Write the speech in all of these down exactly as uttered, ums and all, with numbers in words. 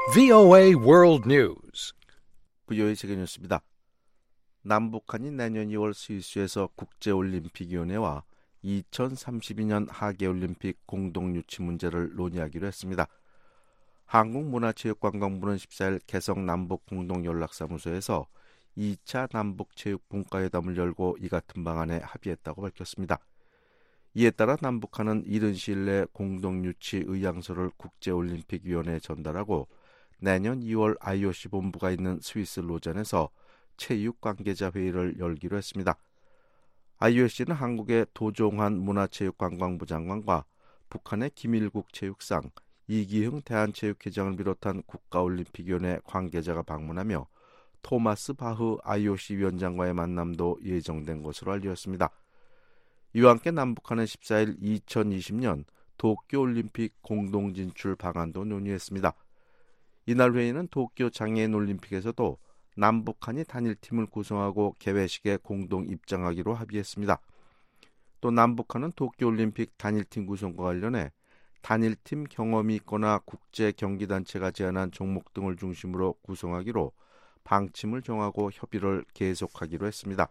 브이오에이 World News. 브이오에이 세계 뉴스입니다. 남북한이 내년 이월 스위스에서 국제올림픽위원회와 이천삼십이 년 하계올림픽 공동유치 문제를 논의하기로 했습니다. 한국문화체육관광부는 십사일 개성 남북공동연락사무소에서 이 차 남북체육분과회담을 열고 이 같은 방안에 합의했다고 밝혔습니다. 이에 따라 남북한은 이른 시일 내 공동유치 의향서를 국제올림픽위원회에 전달하고 내년 이월 아이오씨 본부가 있는 스위스 로잔에서 체육 관계자 회의를 열기로 했습니다. 아이오씨는 한국의 도종환 문화체육관광부 장관과 북한의 김일국 체육상, 이기흥 대한체육회장을 비롯한 국가올림픽위원회 관계자가 방문하며 토마스 바흐 아이오씨 위원장과의 만남도 예정된 것으로 알려졌습니다. 이와 함께 남북한은 십사일 이천이십 년 도쿄올림픽 공동진출 방안도 논의했습니다. 이날 회의는 도쿄 장애인올림픽에서도 남북한이 단일팀을 구성하고 개회식에 공동 입장하기로 합의했습니다. 또 남북한은 도쿄올림픽 단일팀 구성과 관련해 단일팀 경험이 있거나 국제경기단체가 제안한 종목 등을 중심으로 구성하기로 방침을 정하고 협의를 계속하기로 했습니다.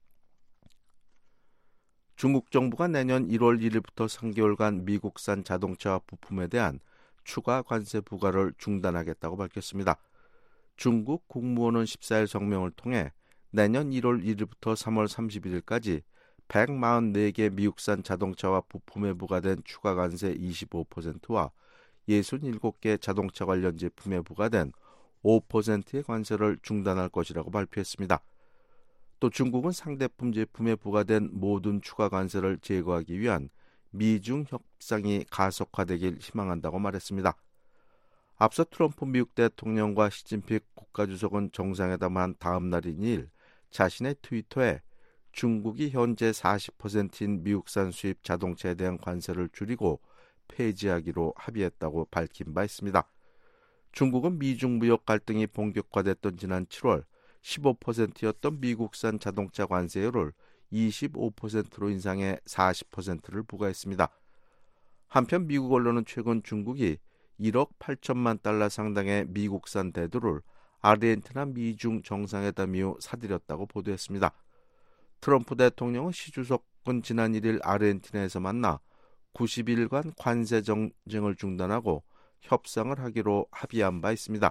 중국 정부가 내년 일월 일일부터 삼 개월간 미국산 자동차 부품에 대한 추가 관세 부과를 중단하겠다고 밝혔습니다. 중국 국무원은 십사일 성명을 통해 내년 일월 일일부터 삼월 삼십일일까지 백사십사 개 미국산 자동차와 부품에 부과된 추가 관세 이십오 퍼센트와 육십칠 개 자동차 관련 제품에 부과된 오 퍼센트의 관세를 중단할 것이라고 발표했습니다. 또 중국은 상대품 제품에 부과된 모든 추가 관세를 제거하기 위한 미중 협상이 가속화되길 희망한다고 말했습니다. 앞서 트럼프 미국 대통령과 시진핑 국가주석은 정상회담한 다음 날인 이일 자신의 트위터에 중국이 현재 사십 퍼센트인 미국산 수입 자동차에 대한 관세를 줄이고 폐지하기로 합의했다고 밝힌 바 있습니다. 중국은 미중 무역 갈등이 본격화됐던 지난 칠월 십오 퍼센트였던 미국산 자동차 관세율을 이십오 퍼센트로 인상해 사십 퍼센트를 부과했습니다. 한편 미국 언론은 최근 중국이 일억 팔천만 달러 상당의 미국산 대두를 아르헨티나 미중 정상회담 이후 사들였다고 보도했습니다. 트럼프 대통령은 시 주석은 지난 일일 아르헨티나에서 만나 구십 일간 관세 정쟁을 중단하고 협상을 하기로 합의한 바 있습니다.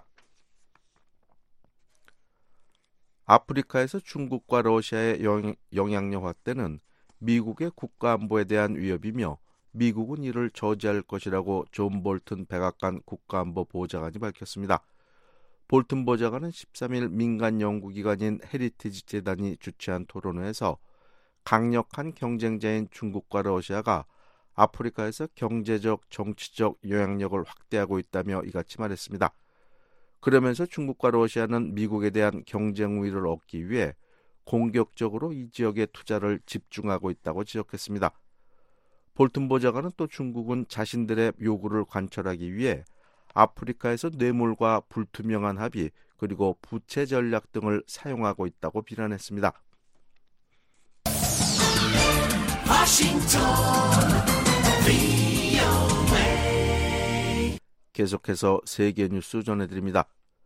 아프리카에서 중국과 러시아의 영향력 확대는 미국의 국가안보에 대한 위협이며 미국은 이를 저지할 것이라고 존 볼튼 백악관 국가안보 보좌관이 밝혔습니다. 볼튼 보좌관은 십삼일 민간 연구기관인 헤리티지 재단이 주최한 토론회에서 강력한 경쟁자인 중국과 러시아가 아프리카에서 경제적, 정치적 영향력을 확대하고 있다며 이같이 말했습니다. 그러면서 중국과 러시아는 미국에 대한 경쟁 우위를 얻기 위해 공격적으로 이 지역에 투자를 집중하고 있다고 지적했습니다. 볼튼 보좌관은 또 중국은 자신들의 요구를 관철하기 위해 아프리카에서 뇌물과 불투명한 합의 그리고 부채 전략 등을 사용하고 있다고 비난했습니다. 워싱턴 계속해서 세계 뉴스 전해드립니다.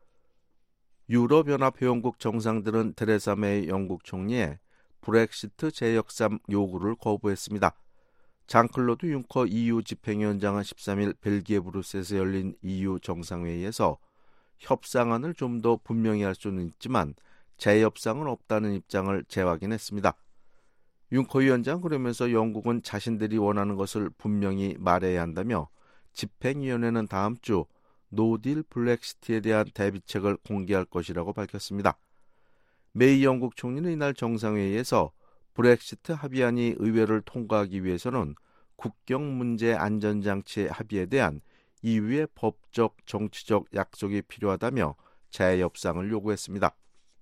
유럽연합회원국 정상들은 테레사 메이 영국 총리의 브렉시트 재역삼 요구를 거부했습니다. 장클로드 융커 이유 집행위원장은 십삼일 벨기에 브뤼셀에서 열린 이유 정상회의에서 협상안을 좀 더 분명히 할 수는 있지만 재협상은 없다는 입장을 재확인했습니다. 융커 위원장 그러면서 영국은 자신들이 원하는 것을 분명히 말해야 한다며 집행위원회는 다음 주 노딜 블랙시트에 대한 대비책을 공개할 것이라고 밝혔습니다. 메이 영국 총리는 이날 정상회의에서 브렉시트 합의안이 의회를 통과하기 위해서는 국경 문제 안전장치 합의에 대한 이유의 법적, 정치적 약속이 필요하다며 재협상을 요구했습니다.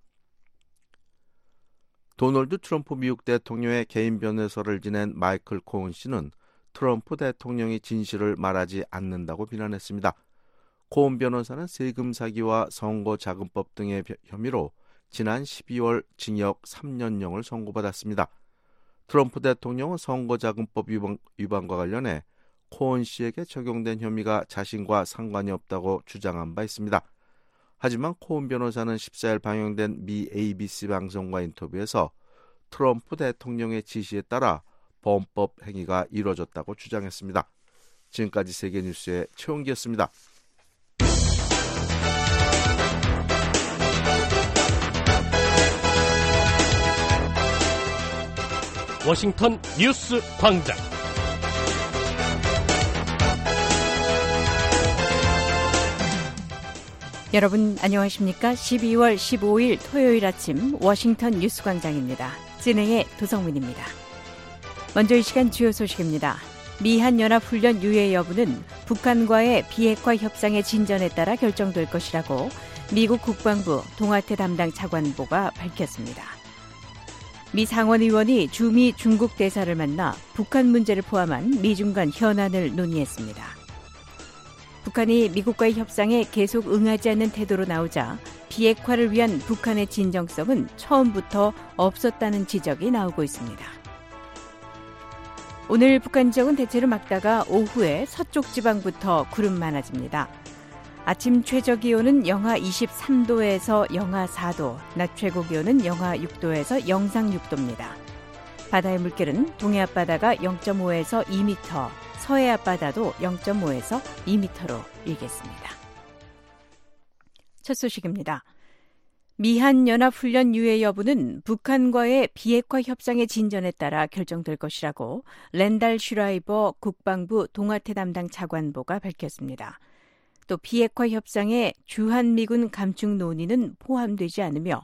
도널드 트럼프 미국 대통령의 개인 변호사를 지낸 마이클 코은 씨는 트럼프 대통령이 진실을 말하지 않는다고 비난했습니다. 코은 변호사는 세금 사기와 선거자금법 등의 혐의로 지난 십이월 징역 삼 년형을 선고받았습니다. 트럼프 대통령은 선거자금법 위반, 위반과 관련해 코언 씨에게 적용된 혐의가 자신과 상관이 없다고 주장한 바 있습니다. 하지만 코언 변호사는 십사 일 방영된 미 에이비씨 방송과 인터뷰에서 트럼프 대통령의 지시에 따라 범법 행위가 이루어졌다고 주장했습니다. 지금까지 세계뉴스의 최홍기였습니다. 워싱턴 뉴스 광장. 여러분 안녕하십니까? 십이월 십오일 토요일 아침 워싱턴 뉴스 광장입니다. 진행의 도성민입니다. 먼저 이 시간 주요 소식입니다. 미한연합훈련 유예 여부는 북한과의 비핵화 협상의 진전에 따라 결정될 것이라고 미국 국방부 동아태 담당 차관보가 밝혔습니다. 미 상원의원이 주미 중국 대사를 만나 북한 문제를 포함한 미중 간 현안을 논의했습니다. 북한이 미국과의 협상에 계속 응하지 않는 태도로 나오자 비핵화를 위한 북한의 진정성은 처음부터 없었다는 지적이 나오고 있습니다. 오늘 북한 지역은 대체로 맑다가 오후에 서쪽 지방부터 구름 많아집니다. 아침 최저 기온은 영하 이십삼 도에서 영하 사 도, 낮 최고 기온은 영하 육 도에서 영상 육 도입니다. 바다의 물결은 동해 앞바다가 영 점 오에서 이 미터, 서해 앞바다도 영 점 오에서 이 미터로 일겠습니다. 첫 소식입니다. 미한연합훈련 유예 여부는 북한과의 비핵화 협상의 진전에 따라 결정될 것이라고 랜달 슈라이버 국방부 동아태 담당 차관보가 밝혔습니다. 또 비핵화 협상에 주한미군 감축 논의는 포함되지 않으며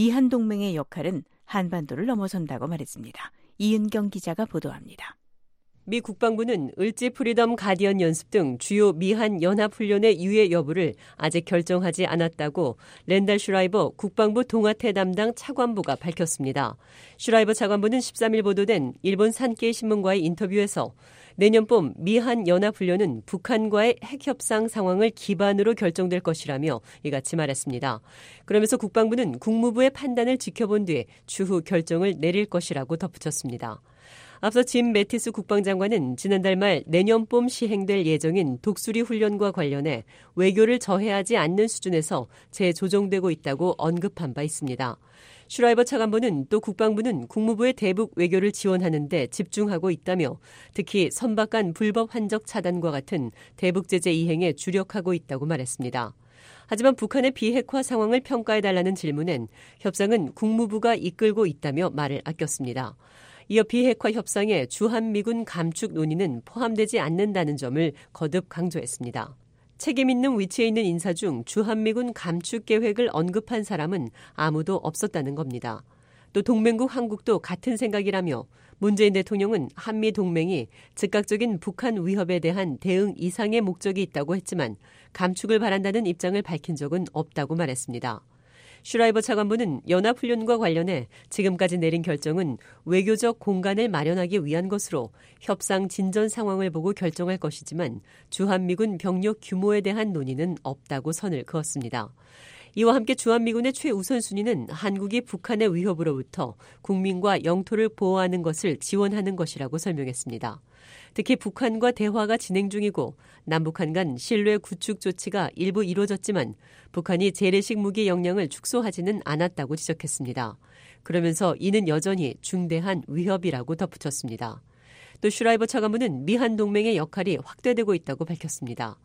미한동맹의 역할은 한반도를 넘어선다고 말했습니다. 이은경 기자가 보도합니다. 미 국방부는 을지 프리덤 가디언 연습 등 주요 미한 연합훈련의 유예 여부를 아직 결정하지 않았다고 랜달 슈라이버 국방부 동아태 담당 차관보가 밝혔습니다. 슈라이버 차관보는 십삼 일 보도된 일본 산케이 신문과의 인터뷰에서 내년 봄 미한 연합훈련은 북한과의 핵협상 상황을 기반으로 결정될 것이라며 이같이 말했습니다. 그러면서 국방부는 국무부의 판단을 지켜본 뒤 추후 결정을 내릴 것이라고 덧붙였습니다. 앞서 짐 매티스 국방장관은 지난달 말 내년 봄 시행될 예정인 독수리 훈련과 관련해 외교를 저해하지 않는 수준에서 재조정되고 있다고 언급한 바 있습니다. 슈라이버 차관보는 또 국방부는 국무부의 대북 외교를 지원하는 데 집중하고 있다며 특히 선박 간 불법 환적 차단과 같은 대북 제재 이행에 주력하고 있다고 말했습니다. 하지만 북한의 비핵화 상황을 평가해달라는 질문엔 협상은 국무부가 이끌고 있다며 말을 아꼈습니다. 이어 비핵화 협상에 주한미군 감축 논의는 포함되지 않는다는 점을 거듭 강조했습니다. 책임 있는 위치에 있는 인사 중 주한미군 감축 계획을 언급한 사람은 아무도 없었다는 겁니다. 또 동맹국 한국도 같은 생각이라며 문재인 대통령은 한미 동맹이 즉각적인 북한 위협에 대한 대응 이상의 목적이 있다고 했지만 감축을 바란다는 입장을 밝힌 적은 없다고 말했습니다. 슈라이버 차관보는 연합훈련과 관련해 지금까지 내린 결정은 외교적 공간을 마련하기 위한 것으로 협상 진전 상황을 보고 결정할 것이지만 주한미군 병력 규모에 대한 논의는 없다고 선을 그었습니다. 이와 함께 주한미군의 최우선순위는 한국이 북한의 위협으로부터 국민과 영토를 보호하는 것을 지원하는 것이라고 설명했습니다. 특히 북한과 대화가 진행 중이고 남북한 간 신뢰 구축 조치가 일부 이루어졌지만 북한이 재래식 무기 역량을 축소하지는 않았다고 지적했습니다. 그러면서 이는 여전히 중대한 위협이라고 덧붙였습니다. 또 슈라이버 차관보는 미한 동맹의 역할이 확대되고 있다고 밝혔습니다.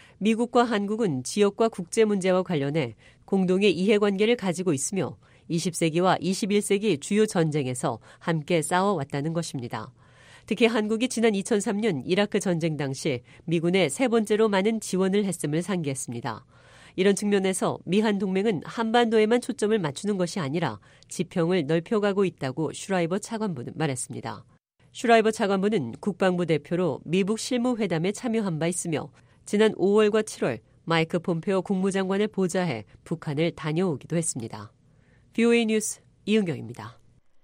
미국과 한국은 지역과 국제 문제와 관련해 공동의 이해관계를 가지고 있으며 이십 세기와 이십일 세기 주요 전쟁에서 함께 싸워왔다는 것입니다. 특히 한국이 지난 이천삼 년 이라크 전쟁 당시 미군에 세 번째로 많은 지원을 했음을 상기했습니다. 이런 측면에서 미한 동맹은 한반도에만 초점을 맞추는 것이 아니라 지평을 넓혀가고 있다고 슈라이버 차관보는 말했습니다. 슈라이버 차관보는 국방부 대표로 미북 실무회담에 참여한 바 있으며 지난 오월과 칠월 마이크 폼페오 국무장관을 보좌해 북한을 다녀오기도 했습니다. 브이오에이 뉴스 이은경입니다.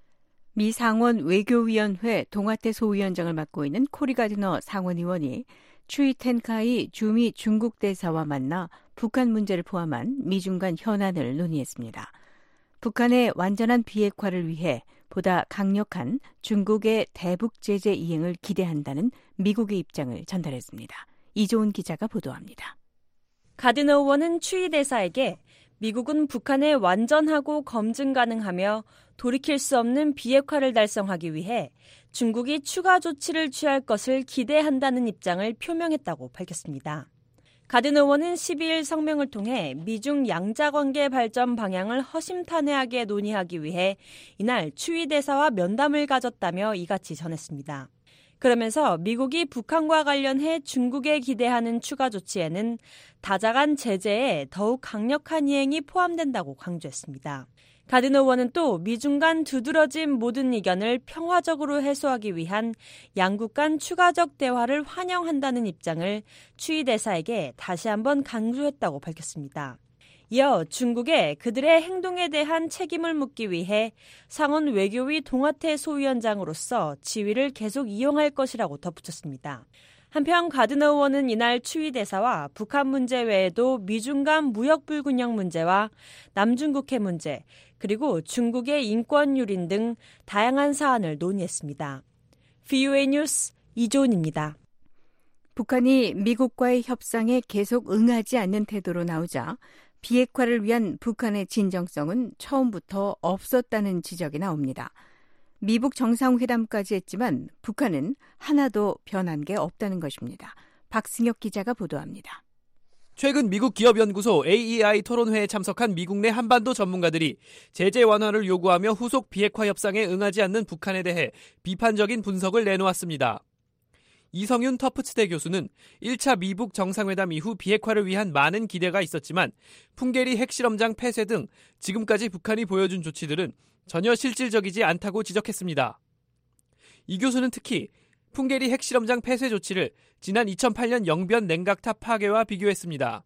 미 상원 외교위원회 동아태 소위원장을 맡고 있는 코리 가디너 상원의원이 추이 텐카이 주미 중국 대사와 만나 북한 문제를 포함한 미중 간 현안을 논의했습니다. 북한의 완전한 비핵화를 위해 보다 강력한 중국의 대북 제재 이행을 기대한다는 미국의 입장을 전달했습니다. 이조은 기자가 보도합니다. 가디너 의원은 추이 대사에게 미국은 북한에 완전하고 검증 가능하며 돌이킬 수 없는 비핵화를 달성하기 위해 중국이 추가 조치를 취할 것을 기대한다는 입장을 표명했다고 밝혔습니다. 가디너 의원은 십이일 성명을 통해 미중 양자관계 발전 방향을 허심탄회하게 논의하기 위해 이날 추이 대사와 면담을 가졌다며 이같이 전했습니다. 그러면서 미국이 북한과 관련해 중국에 기대하는 추가 조치에는 다자간 제재에 더욱 강력한 이행이 포함된다고 강조했습니다. 가디너 의원은 또 미중 간 두드러진 모든 이견을 평화적으로 해소하기 위한 양국 간 추가적 대화를 환영한다는 입장을 추이 대사에게 다시 한번 강조했다고 밝혔습니다. 이어 중국에 그들의 행동에 대한 책임을 묻기 위해 상원 외교위 동아태 소위원장으로서 지위를 계속 이용할 것이라고 덧붙였습니다. 한편 가디너 의원은 이날 추이 대사와 북한 문제 외에도 미중 간 무역 불균형 문제와 남중국해 문제, 그리고 중국의 인권 유린 등 다양한 사안을 논의했습니다. 브이오에이 뉴스 이조은입니다. 북한이 미국과의 협상에 계속 응하지 않는 태도로 나오자 비핵화를 위한 북한의 진정성은 처음부터 없었다는 지적이 나옵니다. 미북 정상회담까지 했지만 북한은 하나도 변한 게 없다는 것입니다. 박승혁 기자가 보도합니다. 최근 미국 기업연구소 에이이아이 토론회에 참석한 미국 내 한반도 전문가들이 제재 완화를 요구하며 후속 비핵화 협상에 응하지 않는 북한에 대해 비판적인 분석을 내놓았습니다. 이성윤 터프츠대 교수는 일 차 미북 정상회담 이후 비핵화를 위한 많은 기대가 있었지만 풍계리 핵실험장 폐쇄 등 지금까지 북한이 보여준 조치들은 전혀 실질적이지 않다고 지적했습니다. 이 교수는 특히 풍계리 핵실험장 폐쇄 조치를 지난 이천팔 년 영변 냉각탑 파괴와 비교했습니다.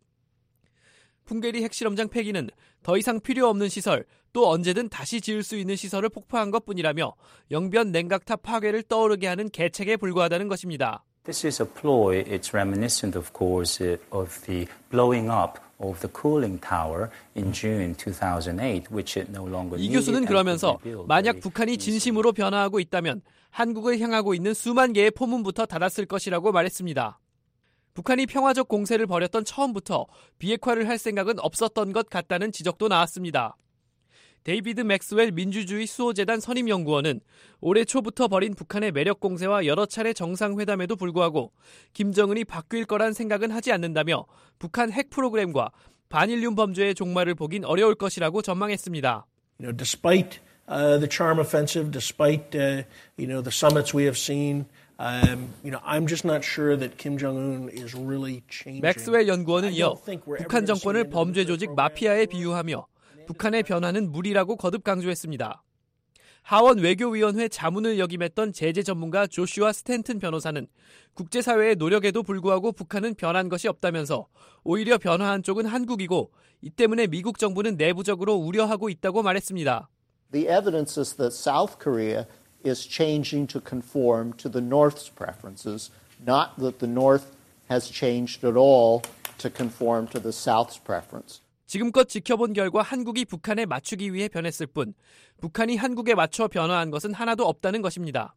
풍계리 핵실험장 폐기는 더 이상 필요 없는 시설, 또 언제든 다시 지을 수 있는 시설을 폭파한 것뿐이라며 영변 냉각탑 파괴를 떠오르게 하는 계책에 불과하다는 것입니다. This is a ploy. It's reminiscent, of course, of the blowing up of the cooling tower in June two thousand eight, which it no longer needed. 이 교수는 그러면서 만약 북한이 진심으로 변화하고 있다면 한국을 향하고 있는 수만 개의 포문부터 닫았을 것이라고 말했습니다. 북한이 평화적 공세를 벌였던 처음부터 비핵화를 할 생각은 없었던 것 같다는 지적도 나왔습니다. 데이비드 맥스웰 민주주의 수호재단 선임연구원은 올해 초부터 벌인 북한의 매력 공세와 여러 차례 정상회담에도 불구하고 김정은이 바뀔 거란 생각은 하지 않는다며 북한 핵 프로그램과 반일륨 범죄의 종말을 보긴 어려울 것이라고 전망했습니다. You know, despite uh, the charm offensive, despite uh, you know the summits we have seen, um, you know, I'm just not sure that Kim Jong-un is really changing. 맥스웰 연구원은 이어 북한 정권을 범죄 조직 마피아에 비유하며 북한의 변화는 무리라고 거듭 강조했습니다. 하원 외교위원회 자문을 역임했던 제재 전문가 조슈아 스탠튼 변호사는 국제사회의 노력에도 불구하고 북한은 변한 것이 없다면서 오히려 변화한 쪽은 한국이고 이 때문에 미국 정부는 내부적으로 우려하고 있다고 말했습니다. The evidence is that South Korea is changing to conform to the North's preferences, not that the North has changed at all to conform to the South's preference. 지금껏 지켜본 결과 한국이 북한에 맞추기 위해 변했을 뿐 북한이 한국에 맞춰 변화한 것은 하나도 없다는 것입니다.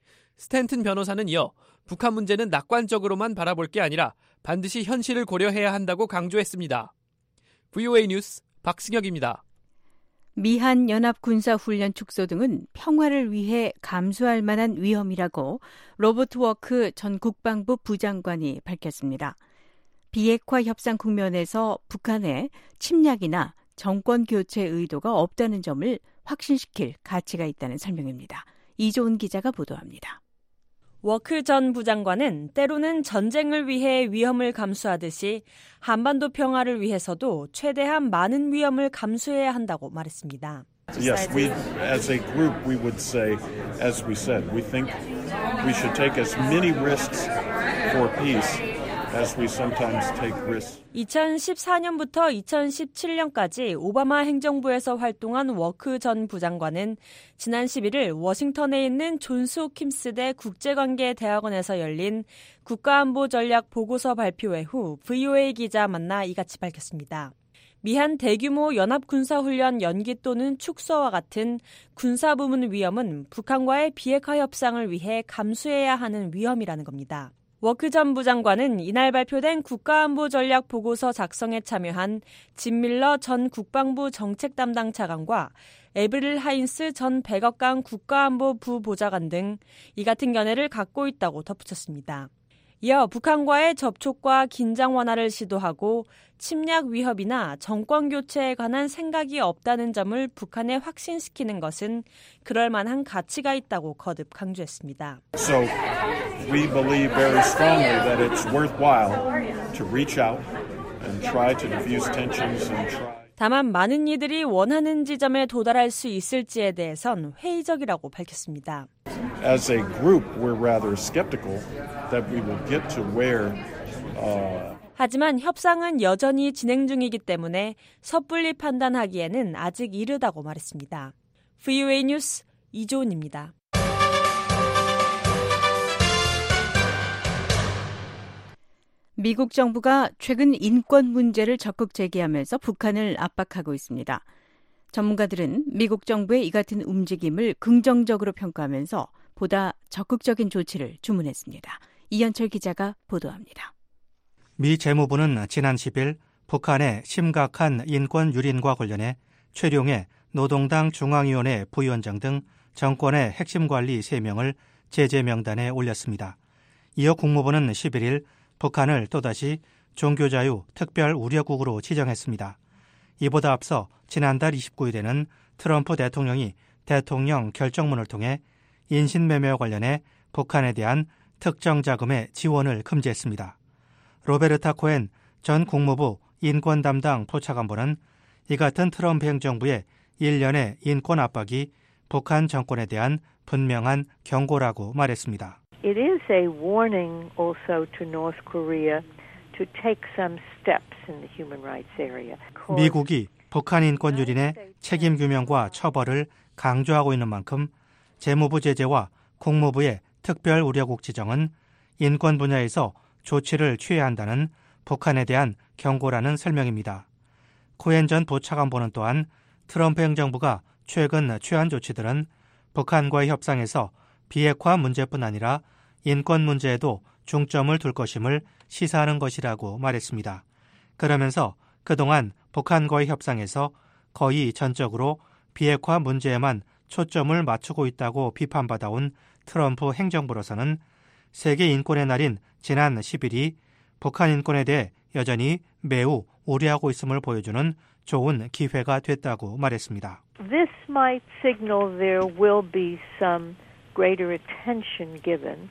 스탠튼 변호사는 이어 북한 문제는 낙관적으로만 바라볼 게 아니라 반드시 현실을 고려해야 한다고 강조했습니다. 브이오에이 뉴스 박승혁입니다. 미한 연합군사훈련 축소 등은 평화를 위해 감수할 만한 위험이라고 로버트 워크 전 국방부 부장관이 밝혔습니다. 비핵화 협상 국면에서 북한의 침략이나 정권 교체 의도가 없다는 점을 확신시킬 가치가 있다는 설명입니다. 이조은 기자가 보도합니다. 워크 전 부장관은 때로는 전쟁을 위해 위험을 감수하듯이 한반도 평화를 위해서도 최대한 많은 위험을 감수해야 한다고 말했습니다. Yes, we, as a group, we would say, as we said, we think we should take as many risks for peace. As we sometimes take risks. 이천십사 년부터 이천십칠 년까지 오바마 행정부에서 활동한 워크 전 부장관은 지난 십일 일 워싱턴에 있는 존스 홉킨스대 국제관계대학원에서 열린 국가안보 전략 보고서 발표회 후 브이오에이 기자 만나 이같이 밝혔습니다. 미한 대규모 연합군사훈련 연기 또는 축소와 같은 군사부문 위험은 북한과의 비핵화 협상을 위해 감수해야 하는 위험이라는 겁니다. 워크 전 부장관은 이날 발표된 국가안보 전략 보고서 작성에 참여한 짐 밀러 전 국방부 정책 담당 차관과 에브릴 하인스 전 백악관 국가안보 부보좌관 등 이 같은 견해를 갖고 있다고 덧붙였습니다. 이어 북한과의 접촉과 긴장 완화를 시도하고 침략 위협이나 정권 교체에 관한 생각이 없다는 점을 북한에 확신시키는 것은 그럴 만한 가치가 있다고 거듭 강조했습니다. So we believe very strongly that it's worthwhile to reach out and try to diffuse tensions and try. 다만 많은 이들이 원하는 지점에 도달할 수 있을지에 대해선 회의적이라고 밝혔습니다. As a group, we're rather skeptical that we will get to where uh, 하지만 협상은 여전히 진행 중이기 때문에 섣불리 판단하기에는 아직 이르다고 말했습니다. 브이오에이 뉴스 이조은입니다. 미국 정부가 최근 인권 문제를 적극 제기하면서 북한을 압박하고 있습니다. 전문가들은 미국 정부의 이 같은 움직임을 긍정적으로 평가하면서 보다 적극적인 조치를 주문했습니다. 이현철 기자가 보도합니다. 미 재무부는 지난 십일 북한의 심각한 인권 유린과 관련해 최룡해 노동당 중앙위원회 부위원장 등 정권의 핵심 관리 세 명을 제재 명단에 올렸습니다. 이어 국무부는 십일일 북한을 또다시 종교자유 특별 우려국으로 지정했습니다. 이보다 앞서 지난달 이십구일에는 트럼프 대통령이 대통령 결정문을 통해 인신매매와 관련해 북한에 대한 특정 자금의 지원을 금지했습니다. 로베르타 코엔 전 국무부 인권 담당 포차관보는 이 같은 트럼프 행정부의 일련의 인권 압박이 북한 정권에 대한 분명한 경고라고 말했습니다. It is a warning also to North Korea to take some steps in the human rights area. 미국이 북한 인권 유린의 책임 규명과 처벌을 강조하고 있는 만큼 재무부 제재와 국무부의 특별 우려국 지정은 인권 분야에서 조치를 취해야 한다는 북한에 대한 경고라는 설명입니다. 코엔 전 부차관보는 또한 트럼프 행정부가 최근 취한 조치들은 북한과의 협상에서 비핵화 문제뿐 아니라 인권 문제에도 중점을 둘 것임을 시사하는 것이라고 말했습니다. 그러면서 그동안 북한과의 협상에서 거의 전적으로 비핵화 문제에만 초점을 맞추고 있다고 비판받아온 트럼프 행정부로서는 세계 인권의 날인 지난 십일이 북한 인권에 대해 여전히 매우 우려하고 있음을 보여주는 좋은 기회가 됐다고 말했습니다. This might signal there will be some greater attention given.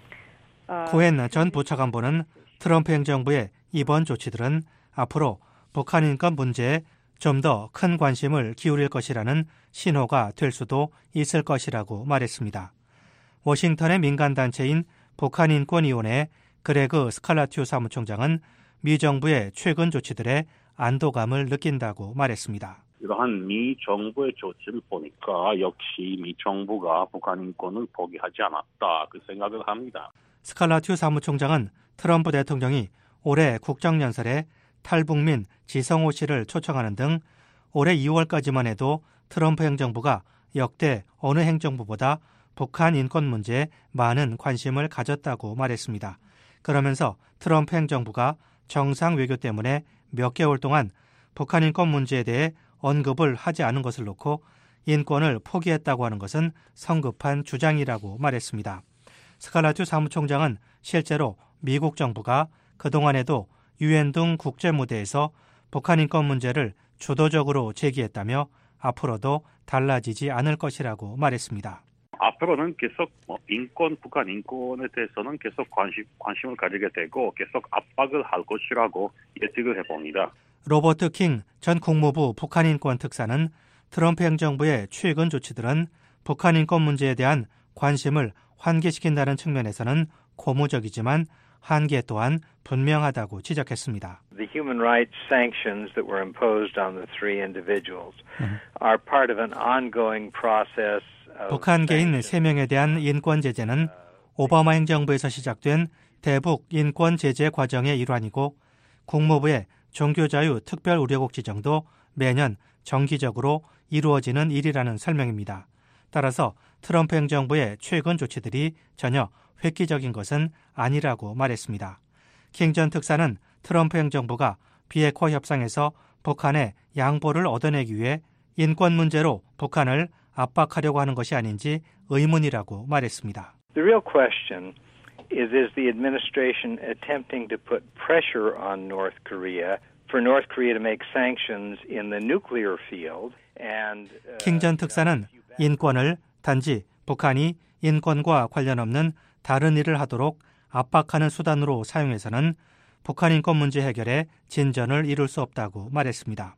코엔 전 부차관보는 트럼프 행정부의 이번 조치들은 앞으로 북한 인권 문제에 좀 더 큰 관심을 기울일 것이라는 신호가 될 수도 있을 것이라고 말했습니다. 워싱턴의 민간단체인 북한인권위원회 그레그 스칼라튜 사무총장은 미 정부의 최근 조치들에 안도감을 느낀다고 말했습니다. 이러한 미 정부의 조치를 보니까 역시 미 정부가 북한 인권을 포기하지 않았다 그 생각을 합니다. 스칼라튜 사무총장은 트럼프 대통령이 올해 국정연설에 탈북민 지성호 씨를 초청하는 등 올해 이월까지만 해도 트럼프 행정부가 역대 어느 행정부보다 북한 인권 문제에 많은 관심을 가졌다고 말했습니다. 그러면서 트럼프 행정부가 정상 외교 때문에 몇 개월 동안 북한 인권 문제에 대해 언급을 하지 않은 것을 놓고 인권을 포기했다고 하는 것은 성급한 주장이라고 말했습니다. 스칼라튜 사무총장은 실제로 미국 정부가 그동안에도 유엔 등 국제 무대에서 북한 인권 문제를 주도적으로 제기했다며 앞으로도 달라지지 않을 것이라고 말했습니다. 앞으로는 계속 인권, 북한 인권에 대해서는 계속 관심, 관심을 가지게 되고 계속 압박을 할 것이라고 예측을 해봅니다. 로버트 킹 전 국무부 북한 인권 특사는 트럼프 행정부의 최근 조치들은 북한 인권 문제에 대한 관심을 환기시킨다는 측면에서는 고무적이지만 한계 또한 분명하다고 지적했습니다. The human rights sanctions that were imposed on the three individuals are part of an ongoing process. 북한 개인 세 명에 대한 인권 제재는 오바마 행정부에서 시작된 대북 인권 제재 과정의 일환이고 국무부의 종교자유 특별우려국 지정도 매년 정기적으로 이루어지는 일이라는 설명입니다. 따라서 트럼프 행정부의 최근 조치들이 전혀 획기적인 것은 아니라고 말했습니다. 킹 전 특사는 트럼프 행정부가 비핵화 협상에서 북한의 양보를 얻어내기 위해 인권 문제로 북한을 압박하려고 하는 것이 아닌지 의문이라고 말했습니다. The real question is, is the administration attempting to put pressure on North Korea for North Korea to make sanctions in the nuclear field? And 킹 전 특사는 인권을 단지 북한이 인권과 관련 없는 다른 일을 하도록 압박하는 수단으로 사용해서는 북한 인권 문제 해결에 진전을 이룰 수 없다고 말했습니다.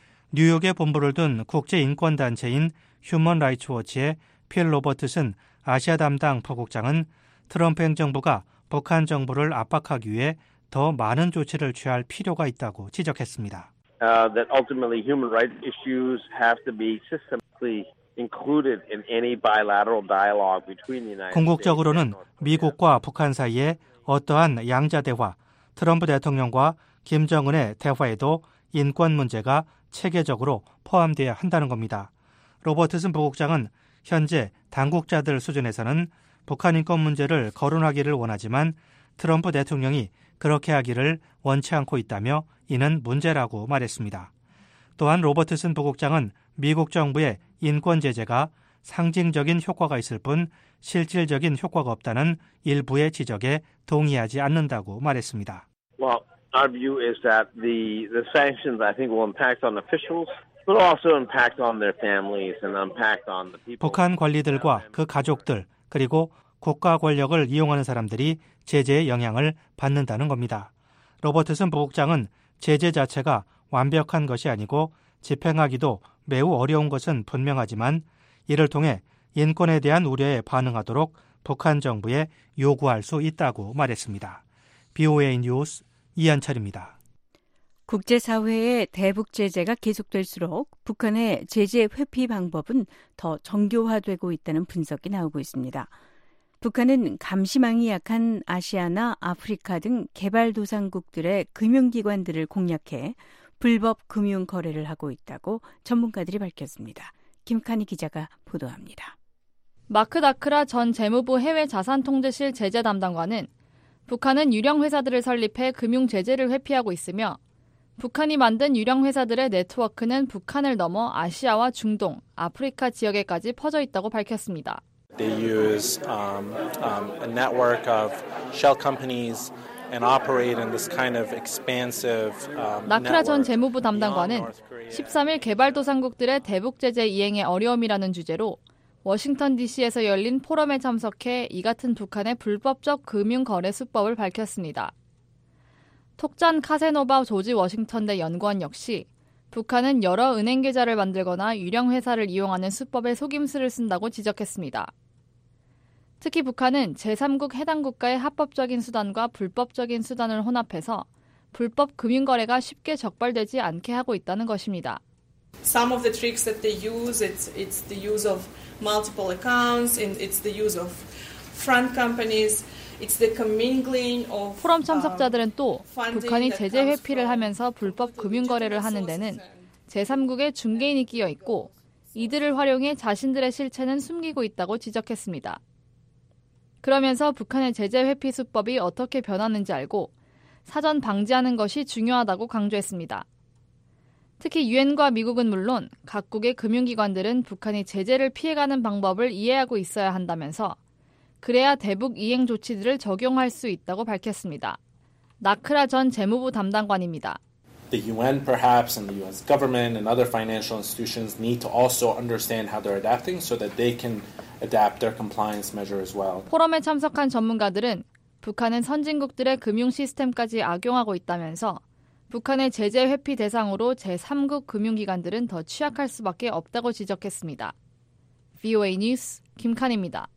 뉴욕에 본부를 둔 국제인권단체인 휴먼 라이츠 워치의 필 로버트슨 아시아 담당 부국장은 트럼프 행정부가 북한 정부를 압박하기 위해 더 많은 조치를 취할 필요가 있다고 지적했습니다. Uh, that ultimately human rights issues have to be systemically included in any bilateral dialogue between the United States. 궁극적으로는 미국과 북한 사이에 어떠한 양자 대화, 트럼프 대통령과 김정은의 대화에도 인권 문제가 체계적으로 포함되어야 한다는 겁니다. 로버트슨 부국장은 현재 당국자들 수준에서는 북한 인권 문제를 거론하기를 원하지만 트럼프 대통령이 그렇게 하기를 원치 않고 있다며 이는 문제라고 말했습니다. 또한 로버트슨 부국장은 미국 정부의 인권 제재가 상징적인 효과가 있을 뿐 실질적인 효과가 없다는 일부의 지적에 동의하지 않는다고 말했습니다. Well, our view is that the the sanctions I think will impact on officials, but also impact on their families and impact on the people. 북한 관리들과 그 가족들 그리고 국가 권력을 이용하는 사람들이 제재의 영향을 받는다는 겁니다. 로버트슨 부국장은 제재 자체가 완벽한 것이 아니고 집행하기도 매우 어려운 것은 분명하지만 이를 통해 인권에 대한 우려에 반응하도록 북한 정부에 요구할 수 있다고 말했습니다. 비오에이 뉴스 이한철입니다. 국제사회의 대북 제재가 계속될수록 북한의 제재 회피 방법은 더 정교화되고 있다는 분석이 나오고 있습니다. 북한은 감시망이 약한 아시아나 아프리카 등 개발도상국들의 금융기관들을 공략해 불법 금융 거래를 하고 있다고 전문가들이 밝혔습니다. 김칸희 기자가 보도합니다. 마크 다크라 전 재무부 해외자산통제실 제재 담당관은 북한은 유령 회사들을 설립해 금융 제재를 회피하고 있으며 북한이 만든 유령 회사들의 네트워크는 북한을 넘어 아시아와 중동, 아프리카 지역에까지 퍼져 있다고 밝혔습니다. They use um, um, a network of shell companies and operate in this kind of expansive um, 나크라 전 재무부 담당관은 십삼 일 개발도상국들의 대북 제재 이행의 어려움이라는 주제로 워싱턴 디씨에서 열린 포럼에 참석해 이 같은 북한의 불법적 금융 거래 수법을 밝혔습니다. 톡잔 카세노바 조지 워싱턴대 연구원 역시 북한은 여러 은행 계좌를 만들거나 유령 회사를 이용하는 수법의 속임수를 쓴다고 지적했습니다. 특히 북한은 제삼국 해당 국가의 합법적인 수단과 불법적인 수단을 혼합해서 불법 금융거래가 쉽게 적발되지 않게 하고 있다는 것입니다. Some of the tricks that they use, it's, it's the use of multiple accounts, and it's the use of front companies, it's the commingling of. 포럼 참석자들은 또 북한이 제재 회피를 하면서 불법 금융거래를 하는 데는 제삼국의 중개인이 끼어 있고 이들을 활용해 자신들의 실체는 숨기고 있다고 지적했습니다. 그러면서 북한의 제재 회피 수법이 어떻게 변하는지 알고 사전 방지하는 것이 중요하다고 강조했습니다. 특히 유엔과 미국은 물론 각국의 금융기관들은 북한이 제재를 피해가는 방법을 이해하고 있어야 한다면서 그래야 대북 이행 조치들을 적용할 수 있다고 밝혔습니다. 나크라 전 재무부 담당관입니다. The U N perhaps and the U S government and other financial institutions need to also understand how they're adapting so that they can adapt their compliance measure as well. 포럼에 참석한 전문가들은 북한은 선진국들의 금융 시스템까지 악용하고 있다면서 북한의 제재 회피 대상으로 제삼국 금융기관들은 더 취약할 수밖에 없다고 지적했습니다. 비오에이 뉴스 김칸입니다.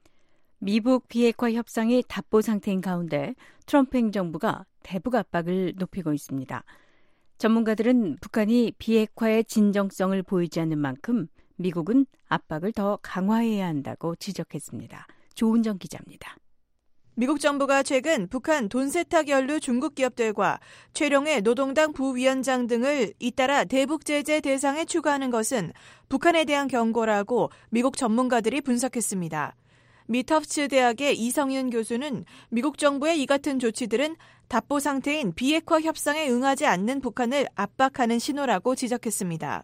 미북 비핵화 협상이 답보 상태인 가운데 트럼프 행정부가 대북 압박을 높이고 있습니다. 전문가들은 북한이 비핵화의 진정성을 보이지 않는 만큼 미국은 압박을 더 강화해야 한다고 지적했습니다. 조은정 기자입니다. 미국 정부가 최근 북한 돈세탁 연루 중국 기업들과 최룡해 노동당 부위원장 등을 잇따라 대북 제재 대상에 추가하는 것은 북한에 대한 경고라고 미국 전문가들이 분석했습니다. 미 터프츠 대학의 이성윤 교수는 미국 정부의 이 같은 조치들은 답보 상태인 비핵화 협상에 응하지 않는 북한을 압박하는 신호라고 지적했습니다.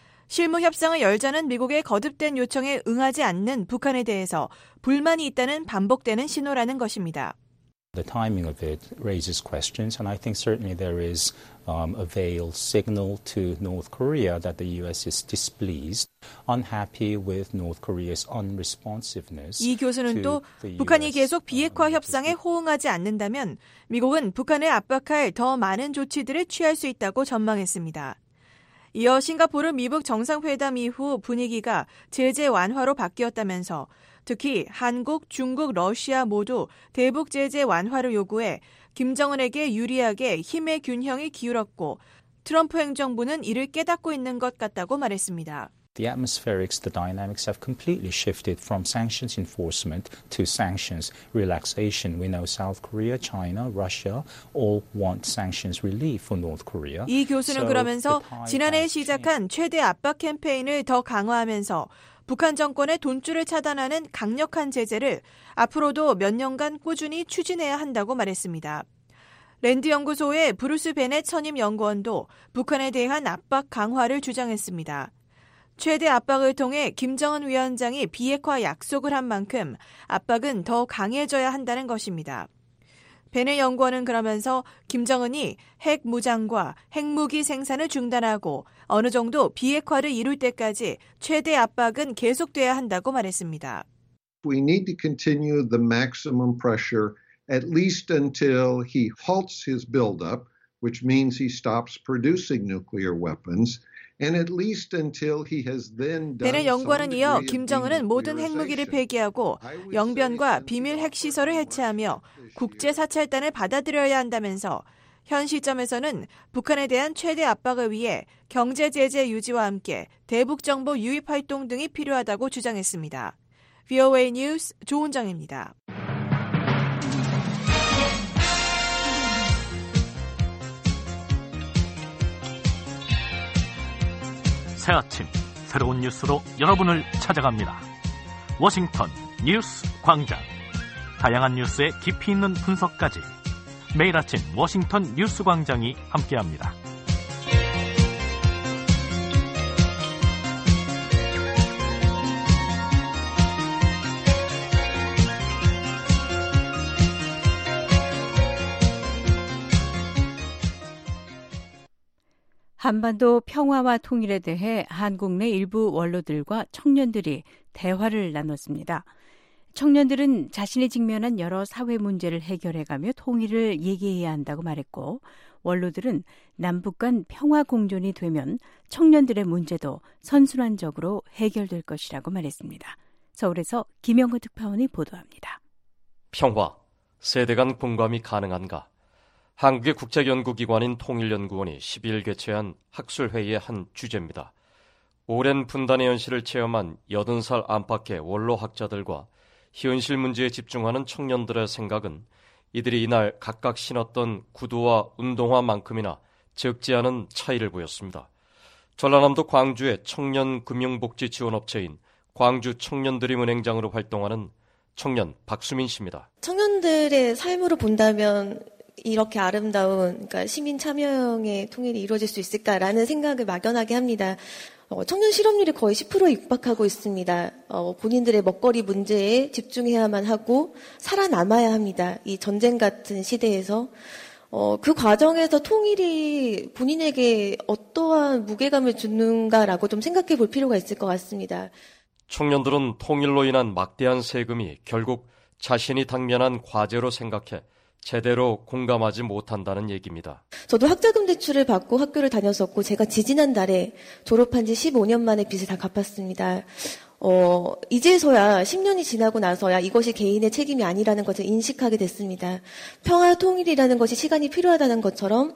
실무 협상을 열자는 미국의 거듭된 요청에 응하지 않는 북한에 대해서 불만이 있다는 반복되는 신호라는 것입니다. The timing of it raises questions, and I think certainly there is um, a veiled signal to North Korea that the U S is displeased, unhappy with North Korea's unresponsiveness. 이 교수는 또 북한이 계속 비핵화 협상에 호응하지 않는다면 미국은 북한을 압박할 더 많은 조치들을 취할 수 있다고 전망했습니다. 이어 싱가포르 미북 정상회담 이후 분위기가 제재 완화로 바뀌었다면서 특히 한국, 중국, 러시아 모두 대북 제재 완화를 요구해 김정은에게 유리하게 힘의 균형이 기울었고 트럼프 행정부는 이를 깨닫고 있는 것 같다고 말했습니다. The atmospherics, the dynamics have completely shifted from sanctions enforcement to sanctions relaxation. We know South Korea, China, Russia all want sanctions relief for North Korea. 이 교수는 그러면서 지난해 시작한 최대 압박 캠페인을 더 강화하면서 북한 정권의 돈줄을 차단하는 강력한 제재를 앞으로도 몇 년간 꾸준히 추진해야 한다고 말했습니다. 랜드 연구소의 브루스 베넷 선임 연구원도 북한에 대한 압박 강화를 주장했습니다. 최대 압박을 통해 김정은 위원장이 비핵화 약속을 한 만큼 압박은 더 강해져야 한다는 것입니다. 베넷 연구원은 그러면서 김정은이 핵 무장과 핵무기 생산을 중단하고 어느 정도 비핵화를 이룰 때까지 최대 압박은 계속돼야 한다고 말했습니다. We need to continue the maximum pressure at least until he halts his buildup, which means he stops producing nuclear weapons. 베넷 연구원은 이어 김정은은 모든 핵무기를 폐기하고 영변과 비밀 핵시설을 해체하며 국제사찰단을 받아들여야 한다면서 현 시점에서는 북한에 대한 최대 압박을 위해 경제제재 유지와 함께 대북정보 유입 활동 등이 필요하다고 주장했습니다. 브이오에이 뉴스 조은정입니다. 새 아침 새로운 뉴스로 여러분을 찾아갑니다. 워싱턴 뉴스 광장. 다양한 뉴스의 깊이 있는 분석까지 매일 아침 워싱턴 뉴스 광장이 함께합니다. 한반도 평화와 통일에 대해 한국 내 일부 원로들과 청년들이 대화를 나눴습니다. 청년들은 자신이 직면한 여러 사회 문제를 해결해가며 통일을 얘기해야 한다고 말했고, 원로들은 남북 간 평화 공존이 되면 청년들의 문제도 선순환적으로 해결될 것이라고 말했습니다. 서울에서 김영호 특파원이 보도합니다. 평화, 세대 간 공감이 가능한가? 한국의 국제연구기관인 통일연구원이 십이 일 개최한 학술회의의 한 주제입니다. 오랜 분단의 현실을 체험한 여든 살 안팎의 원로 학자들과 현실 문제에 집중하는 청년들의 생각은 이들이 이날 각각 신었던 구두와 운동화만큼이나 적지 않은 차이를 보였습니다. 전라남도 광주의 청년금융복지지원업체인 광주 청년드림은행장으로 활동하는 청년 박수민 씨입니다. 청년들의 삶으로 본다면 이렇게 아름다운 그러니까 시민 참여형의 통일이 이루어질 수 있을까라는 생각을 막연하게 합니다. 어, 청년 실업률이 거의 십 퍼센트에 육박하고 있습니다. 어, 본인들의 먹거리 문제에 집중해야만 하고 살아남아야 합니다. 이 전쟁 같은 시대에서. 어, 그 과정에서 통일이 본인에게 어떠한 무게감을 주는가라고 좀 생각해 볼 필요가 있을 것 같습니다. 청년들은 통일로 인한 막대한 세금이 결국 자신이 당면한 과제로 생각해 제대로 공감하지 못한다는 얘기입니다. 저도 학자금 대출을 받고 학교를 다녔었고 제가 지지난달에 졸업한 지 십오 년 만에 빚을 다 갚았습니다. 어, 이제서야 십 년이 지나고 나서야 이것이 개인의 책임이 아니라는 것을 인식하게 됐습니다. 평화 통일이라는 것이 시간이 필요하다는 것처럼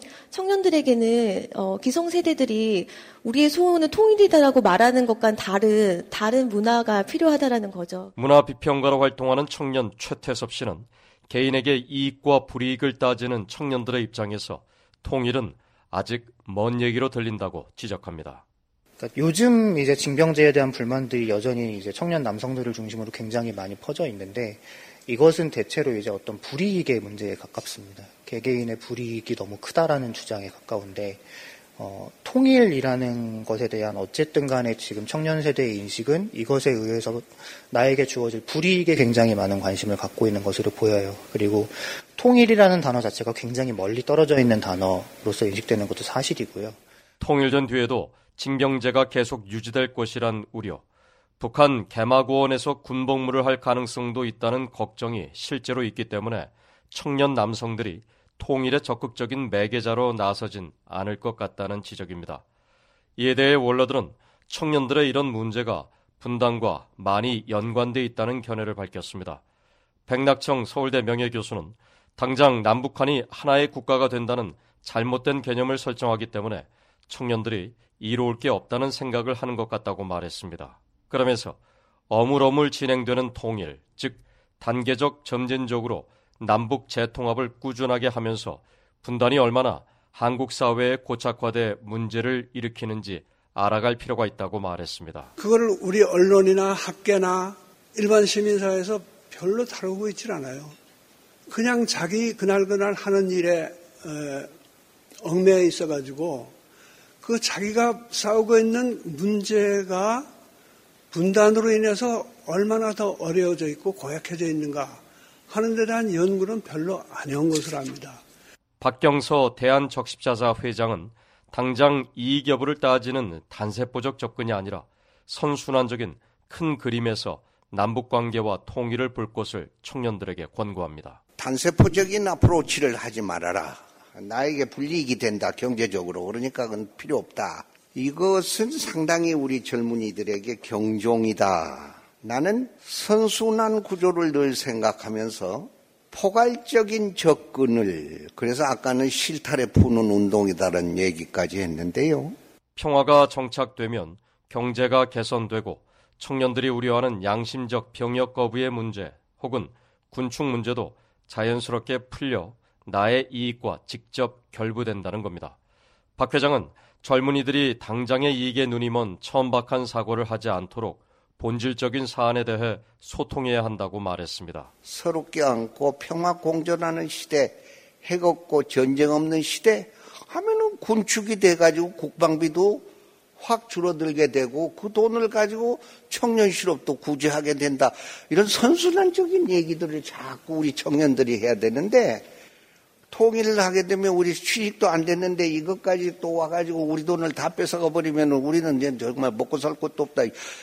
청년들에게는 어, 기성세대들이 우리의 소원은 통일이다라고 말하는 것과는 다른 다른 문화가 필요하다라는 거죠. 문화비평가로 활동하는 청년 최태섭 씨는 개인에게 이익과 불이익을 따지는 청년들의 입장에서 통일은 아직 먼 얘기로 들린다고 지적합니다. 그러니까 요즘 이제 징병제에 대한 불만들이 여전히 이제 청년 남성들을 중심으로 굉장히 많이 퍼져 있는데 이것은 대체로 이제 어떤 불이익의 문제에 가깝습니다. 개개인의 불이익이 너무 크다라는 주장에 가까운데 어, 통일이라는 것에 대한 어쨌든 간에 지금 청년 세대의 인식은 이것에 의해서 나에게 주어질 불이익에 굉장히 많은 관심을 갖고 있는 것으로 보여요. 그리고 통일이라는 단어 자체가 굉장히 멀리 떨어져 있는 단어로서 인식되는 것도 사실이고요. 통일전 뒤에도 징병제가 계속 유지될 것이란 우려, 북한 개마고원에서 군복무를 할 가능성도 있다는 걱정이 실제로 있기 때문에 청년 남성들이 통일의 적극적인 매개자로 나서진 않을 것 같다는 지적입니다. 이에 대해 원로들은 청년들의 이런 문제가 분단과 많이 연관돼 있다는 견해를 밝혔습니다. 백낙청 서울대 명예교수는 당장 남북한이 하나의 국가가 된다는 잘못된 개념을 설정하기 때문에 청년들이 이로울 게 없다는 생각을 하는 것 같다고 말했습니다. 그러면서 어물어물 진행되는 통일, 즉 단계적 점진적으로 남북 재통합을 꾸준하게 하면서 분단이 얼마나 한국 사회에 고착화돼 문제를 일으키는지 알아갈 필요가 있다고 말했습니다. 그걸 우리 언론이나 학계나 일반 시민사회에서 별로 다루고 있질 않아요. 그냥 자기 그날그날 하는 일에 얽매여 있어가지고 그 자기가 싸우고 있는 문제가 분단으로 인해서 얼마나 더 어려워져 있고 고약해져 있는가 하는 데 대한 연구는 별로 안 해온 것으로 압니다. 박경서 대한적십자사 회장은 당장 이익 여부를 따지는 단세포적 접근이 아니라 선순환적인 큰 그림에서 남북관계와 통일을 볼 것을 청년들에게 권고합니다. 단세포적인 어프로치를 하지 말아라. 나에게 불이익이 된다, 경제적으로. 그러니까 그건 필요 없다. 이것은 상당히 우리 젊은이들에게 경종이다. 나는 선순환 구조를 늘 생각하면서 포괄적인 접근을, 그래서 아까는 실타래 푸는 운동이다라는 얘기까지 했는데요. 평화가 정착되면 경제가 개선되고 청년들이 우려하는 양심적 병역 거부의 문제 혹은 군축 문제도 자연스럽게 풀려 나의 이익과 직접 결부된다는 겁니다. 박 회장은 젊은이들이 당장의 이익에 눈이 먼 천박한 사고를 하지 않도록 본질적인 사안에 대해 소통해야 한다고 말했습니다. 서로 껴안고 평화 공존하는 시대, 핵 없고 전쟁 없는 시대 하면은 군축이 돼가지고 국방비도 확 줄어들게 되고 그 돈을 가지고 청년 실업도 구제하게 된다. 이런 선순환적인 얘기들을 자꾸 우리 청년들이 해야 되는데 통일을 하게 되면 우리 취직도 안 됐는데 이것까지 또 와가지고 우리 돈을 다 뺏어가 버리면 우리는 이제 정말 먹고 살 것도 없다.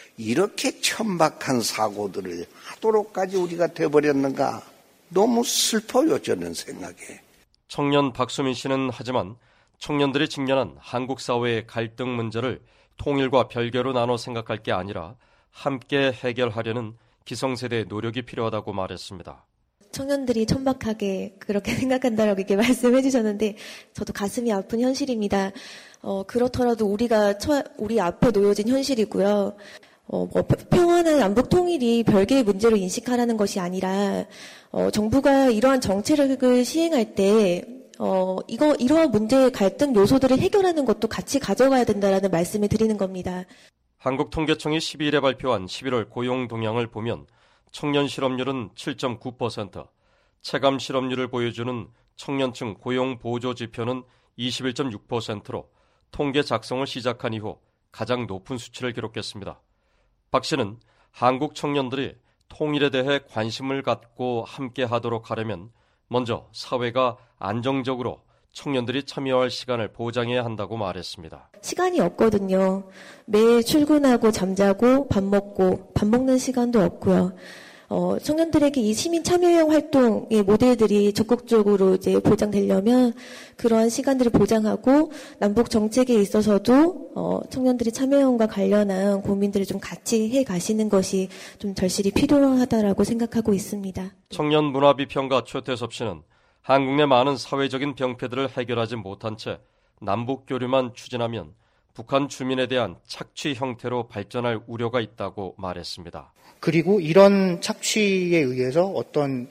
이렇게 천박한 사고들을 하도록까지 우리가 돼버렸는가. 너무 슬퍼요, 저는 생각에. 청년 박수민 씨는 하지만 청년들이 직면한 한국 사회의 갈등 문제를 통일과 별개로 나눠 생각할 게 아니라 함께 해결하려는 기성세대의 노력이 필요하다고 말했습니다. 청년들이 천박하게 그렇게 생각한다라고 이렇게 말씀해 주셨는데 저도 가슴이 아픈 현실입니다. 어, 그렇더라도 우리가 처, 우리 앞에 놓여진 현실이고요. 어, 뭐 평화나 남북 통일이 별개의 문제로 인식하라는 것이 아니라 어, 정부가 이러한 정책을 시행할 때 어, 이거 이러한 문제 갈등 요소들을 해결하는 것도 같이 가져가야 된다라는 말씀을 드리는 겁니다. 한국통계청이 십이일에 발표한 십일월 고용 동향을 보면 청년 실업률은 칠 점 구 퍼센트, 체감 실업률을 보여주는 청년층 고용 보조 지표는 이십일 점 육 퍼센트로 통계 작성을 시작한 이후 가장 높은 수치를 기록했습니다. 박 씨는 한국 청년들이 통일에 대해 관심을 갖고 함께 하도록 하려면 먼저 사회가 안정적으로 청년들이 참여할 시간을 보장해야 한다고 말했습니다. 시간이 없거든요. 매일 출근하고 잠자고 밥 먹고 밥 먹는 시간도 없고요. 어, 청년들에게 이 시민 참여형 활동의 모델들이 적극적으로 이제 보장되려면 그러한 시간들을 보장하고 남북 정책에 있어서도 어, 청년들이 참여형과 관련한 고민들을 좀 같이 해 가시는 것이 좀 절실히 필요하다라고 생각하고 있습니다. 청년 문화비평가 최태섭 씨는 한국 내 많은 사회적인 병폐들을 해결하지 못한 채 남북 교류만 추진하면 북한 주민에 대한 착취 형태로 발전할 우려가 있다고 말했습니다. 그리고 이런 착취에 의해서 어떤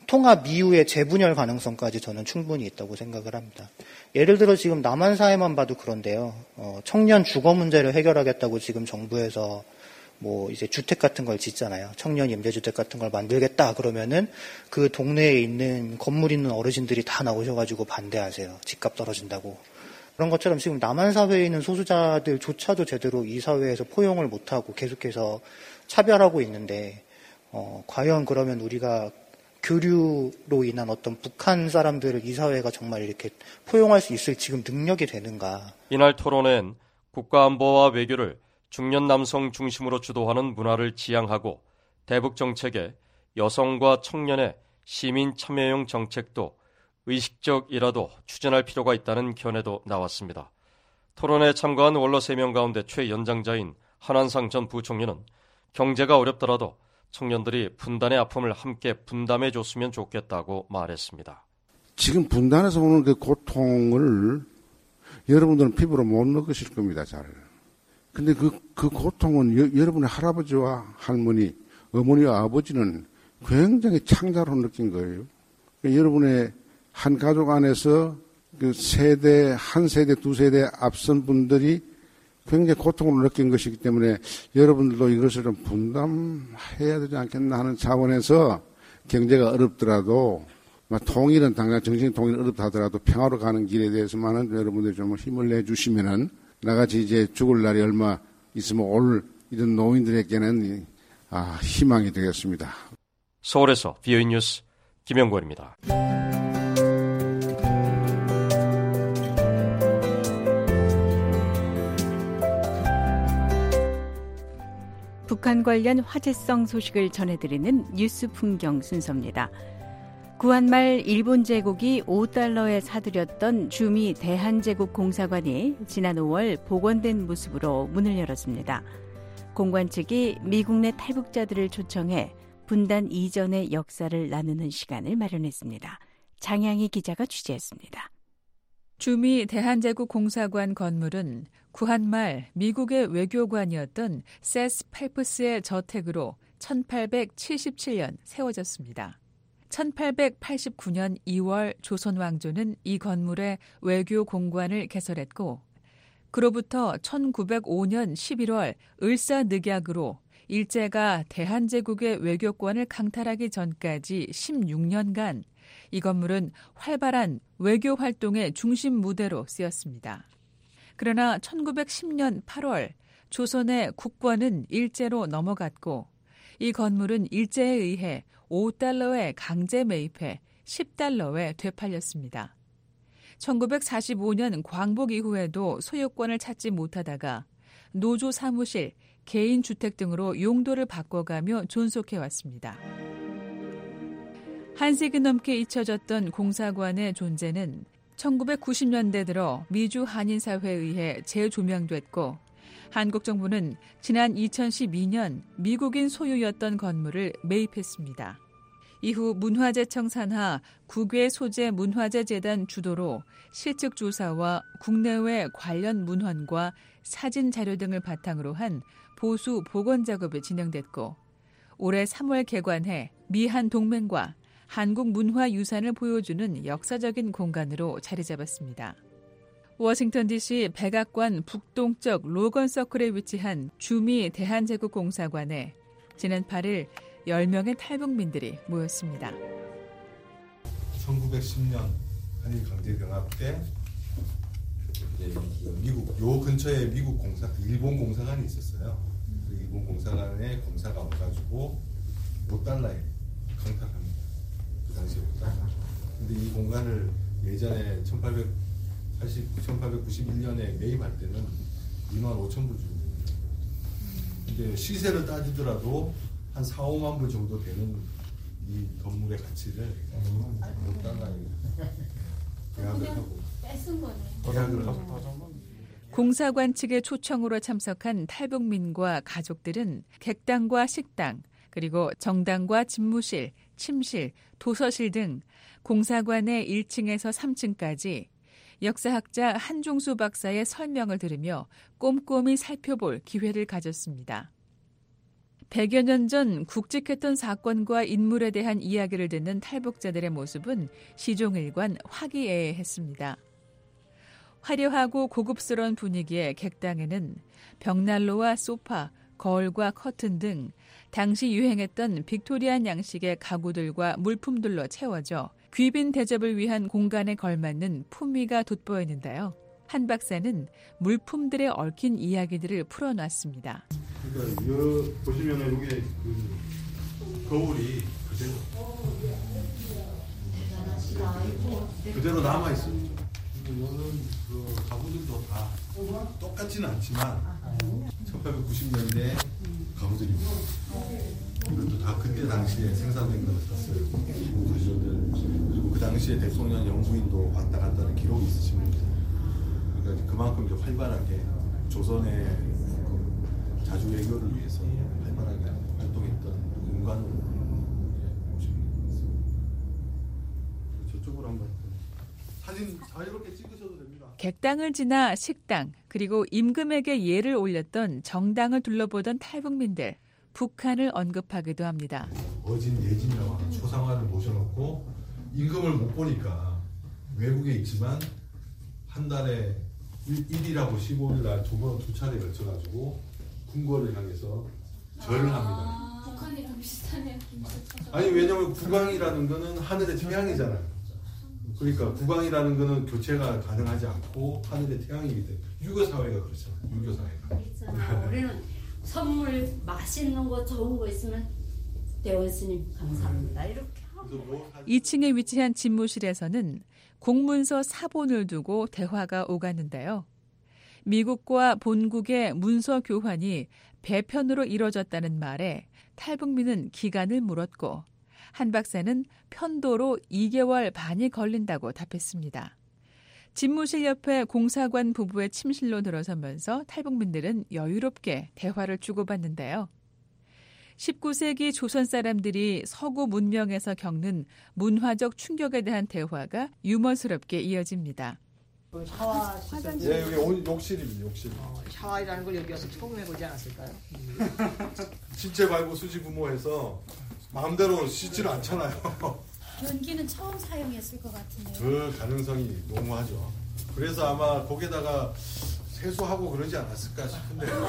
통합 이후의 재분열 가능성까지 저는 충분히 있다고 생각을 합니다. 예를 들어 지금 남한 사회만 봐도 그런데요. 어, 청년 주거 문제를 해결하겠다고 지금 정부에서 뭐 이제 주택 같은 걸 짓잖아요. 청년 임대주택 같은 걸 만들겠다 그러면은 그 동네에 있는 건물 있는 어르신들이 다 나오셔가지고 반대하세요. 집값 떨어진다고. 그런 것처럼 지금 남한 사회에 있는 소수자들조차도 제대로 이 사회에서 포용을 못하고 계속해서 차별하고 있는데 어, 과연 그러면 우리가 교류로 인한 어떤 북한 사람들을 이 사회가 정말 이렇게 포용할 수 있을 지금 능력이 되는가. 이날 토론엔 국가안보와 외교를 중년 남성 중심으로 주도하는 문화를 지향하고 대북 정책에 여성과 청년의 시민 참여형 정책도 의식적이라도 추진할 필요가 있다는 견해도 나왔습니다. 토론에 참가한 원로 세 명 가운데 최연장자인 한환상 전 부총리는 경제가 어렵더라도 청년들이 분단의 아픔을 함께 분담해줬으면 좋겠다고 말했습니다. 지금 분단에서 오는 그 고통을 여러분들은 피부로 못 느끼실 겁니다, 잘. 근데 그, 그 고통은 여, 여러분의 할아버지와 할머니, 어머니와 아버지는 굉장히 창자로 느낀 거예요. 그러니까 여러분의 한 가족 안에서 그 세대, 한 세대, 두 세대 앞선 분들이 굉장히 고통을 느낀 것이기 때문에 여러분들도 이것을 좀 분담해야 되지 않겠나 하는 차원에서 경제가 어렵더라도 통일은 당장 정신 통일 어렵다 하더라도 평화로 가는 길에 대해서만은 여러분들이 좀 힘을 내주시면은 나같이 이제 죽을 날이 얼마 있으면 올 이런 노인들에게는 아, 희망이 되겠습니다. 서울에서 비오이 뉴스 김영권입니다. 북한 관련 화제성 소식을 전해드리는 뉴스 풍경 순서입니다. 구한 말 일본 제국이 오 달러에 사들였던 주미 대한제국 공사관이 지난 오월 복원된 모습으로 문을 열었습니다. 공관 측이 미국 내 탈북자들을 초청해 분단 이전의 역사를 나누는 시간을 마련했습니다. 장양희 기자가 취재했습니다. 주미 대한제국 공사관 건물은 구한 말 미국의 외교관이었던 세스 펠프스의 저택으로 천팔백칠십칠 년 세워졌습니다. 천팔백팔십구 년 이월 조선 왕조는 이 건물에 외교 공관을 개설했고 그로부터 천구백오 년 십일월 을사늑약으로 일제가 대한제국의 외교권을 강탈하기 전까지 십육 년간 이 건물은 활발한 외교 활동의 중심 무대로 쓰였습니다. 그러나 천구백십 년 팔월 조선의 국권은 일제로 넘어갔고 이 건물은 일제에 의해 오 달러에 강제 매입해 십 달러에 되팔렸습니다. 천구백사십오 년 광복 이후에도 소유권을 찾지 못하다가 노조 사무실, 개인 주택 등으로 용도를 바꿔가며 존속해왔습니다. 한 세기 넘게 잊혀졌던 공사관의 존재는 천구백구십 년대 들어 미주 한인사회에 의해 재조명됐고 한국 정부는 지난 이천십이 년 미국인 소유였던 건물을 매입했습니다. 이후 문화재청 산하 국외 소재 문화재 재단 주도로 실측 조사와 국내외 관련 문헌과 사진 자료 등을 바탕으로 한 보수 복원 작업이 진행됐고 올해 삼월 개관해 미한 동맹과 한국 문화유산을 보여주는 역사적인 공간으로 자리 잡았습니다. 워싱턴 디씨 백악관 북동쪽 로건 서클에 위치한 주미 대한제국 공사관에 지난 팔 일 열 명의 탈북민들이 모였습니다. 천구백십 년 한일 강제병합 때 이제 미국 요 근처에 미국 공사, 일본 공사관이 있었어요. 그 일본 공사관에 공사가 와가지고 오 달러에 강탈합니다. 그 당시에 오 달러. 근데 이 공간을 예전에 천팔백팔십, 천팔백구십일 년에 매입할 때는 이만 오천 불 주고. 근데 시세를 따지더라도 한 사, 오만 불 정도 되는 이 건물의 가치를 오 달러에 계약을 하고. 계약을 하고. 공사관 측의 초청으로 참석한 탈북민과 가족들은 객당과 식당, 그리고 정당과 집무실, 침실, 도서실 등 공사관의 일 층에서 삼 층까지 역사학자 한종수 박사의 설명을 들으며 꼼꼼히 살펴볼 기회를 가졌습니다. 백여 년 전 굵직했던 사건과 인물에 대한 이야기를 듣는 탈북자들의 모습은 시종일관 화기애애했습니다. 화려하고 고급스러운 분위기의 객당에는 벽난로와 소파, 거울과 커튼 등 당시 유행했던 빅토리안 양식의 가구들과 물품들로 채워져 귀빈 대접을 위한 공간에 걸맞는 품위가 돋보이는데요. 한 박사는 물품들에 얽힌 이야기들을 풀어놨습니다. 그러니까 여, 보시면은 이게 그 거울이 그대로 그대로 남아 있어요. 이거는 그 가구들도 다 똑같지는 않지만 천팔백구십 년대 가구들입니다. 이것도 다 그때 당시에 생산된 걸 샀어요. 그리고 그 당시에 대통령 영부인도 왔다 갔다 하는 기록이 있으십니다. 그러니까 그만큼 이제 활발하게 조선의 그 자주 외교를 위해서 활발하게 활동했던 공간으로 보시면 되겠습니다. 저쪽으로 한번 사진 자유롭게 찍으셔도 됩니다. 객당을 지나 식당 그리고 임금에게 예를 올렸던 정당을 둘러보던 탈북민들. 북한을 언급하기도 합니다. 어진 예진이라고 하는 초상화를 모셔놓고 임금을 못 보니까 외국에 있지만 한 달에 일 일하고 십오 일 날 두 번 두 차례 걸쳐가지고 궁궐을 향해서 절을 합니다. 아, 북한이랑 비슷하네요. 아니 왜냐면 국왕이라는 거는 하늘의 태양이잖아요. 그러니까 국왕이라는 거는 교체가 가능하지 않고 하늘의 태양이기 때문에 유교 사회가 그렇잖아요. 유교 사회가. 있잖아. 우리는 선물 맛있는 거 좋은 거 있으면 대원 스님 감사합니다. 이렇게 하고. 이 층에 위치한 집무실에서는 공문서 사본을 두고 대화가 오갔는데요. 미국과 본국의 문서 교환이 배편으로 이뤄졌다는 말에 탈북민은 기간을 물었고 한 박사는 편도로 이 개월 반이 걸린다고 답했습니다. 집무실 옆에 공사관 부부의 침실로 들어서면서 탈북민들은 여유롭게 대화를 주고받는데요. 십구 세기 조선 사람들이 서구 문명에서 겪는 문화적 충격에 대한 대화가 유머스럽게 이어집니다. 샤워 화장실. 예, 여기 온 욕실입니다. 욕실. 어, 샤워이라는 걸 여기 와서 처음 해보지 않았을까요? 신체 발부 수지 부모해서 마음대로 씻지는 않잖아요. 변기는 처음 사용했을 것 같은데요. 그 가능성이 농후하죠. 그래서 아마 거기다가 세수하고 그러지 않았을까 싶은데요.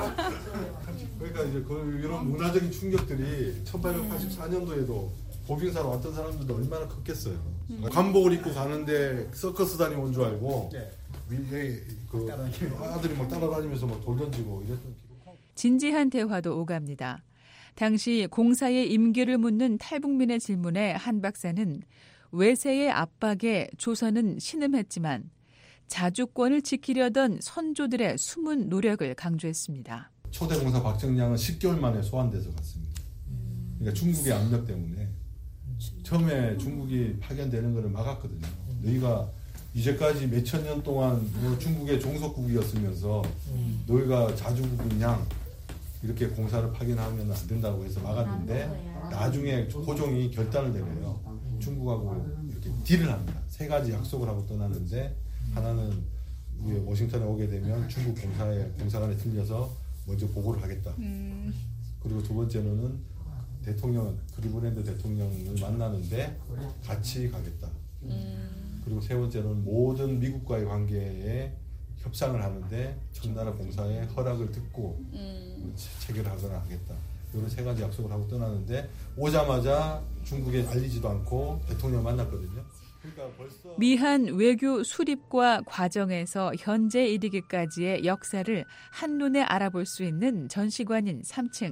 그러니까 이제 그 이런 문화적인 충격들이 천팔백팔십사 년도에도 보빙사로 왔던 사람들도 얼마나 컸겠어요. 음. 관복을 입고 가는데 서커스 다니면 온 줄 알고 네. 위에 그 아들이 막 따라다니면서 막 돌 던지고 이랬던 기록. 진지한 대화도 오갑니다. 당시 공사의 임기를 묻는 탈북민의 질문에 한 박사는 외세의 압박에 조선은 신음했지만 자주권을 지키려던 선조들의 숨은 노력을 강조했습니다. 초대 공사 박정량은 십 개월 만에 소환돼서 갔습니다. 그러니까 중국의 압력 때문에 처음에 중국이 파견되는 것을 막았거든요. 너희가 이제까지 몇천 년 동안 중국의 종속국이었으면서 너희가 자주국이냐 이렇게 공사를 파견하면 안 된다고 해서 막았는데 나중에 고종이 결단을 내려요. 중국하고 이렇게 딜을 합니다. 세 가지 약속을 하고 떠나는데 하나는 워싱턴에 오게 되면 중국 공사에 공사관에 들려서 먼저 보고를 하겠다. 음. 그리고 두 번째로는 대통령 클리브랜드 대통령을 만나는데 같이 가겠다. 음. 그리고 세 번째로는 모든 미국과의 관계에 협상을 하는데 청나라 공사의 허락을 듣고 음. 체결하거나 하겠다. 이런 세 가지 약속을 하고 떠나는데 오자마자 중국에 알리지도 않고 대통령을 만났거든요. 그러니까 벌써 미한 외교 수립과 과정에서 현재 이르기까지의 역사를 한눈에 알아볼 수 있는 전시관인 삼 층.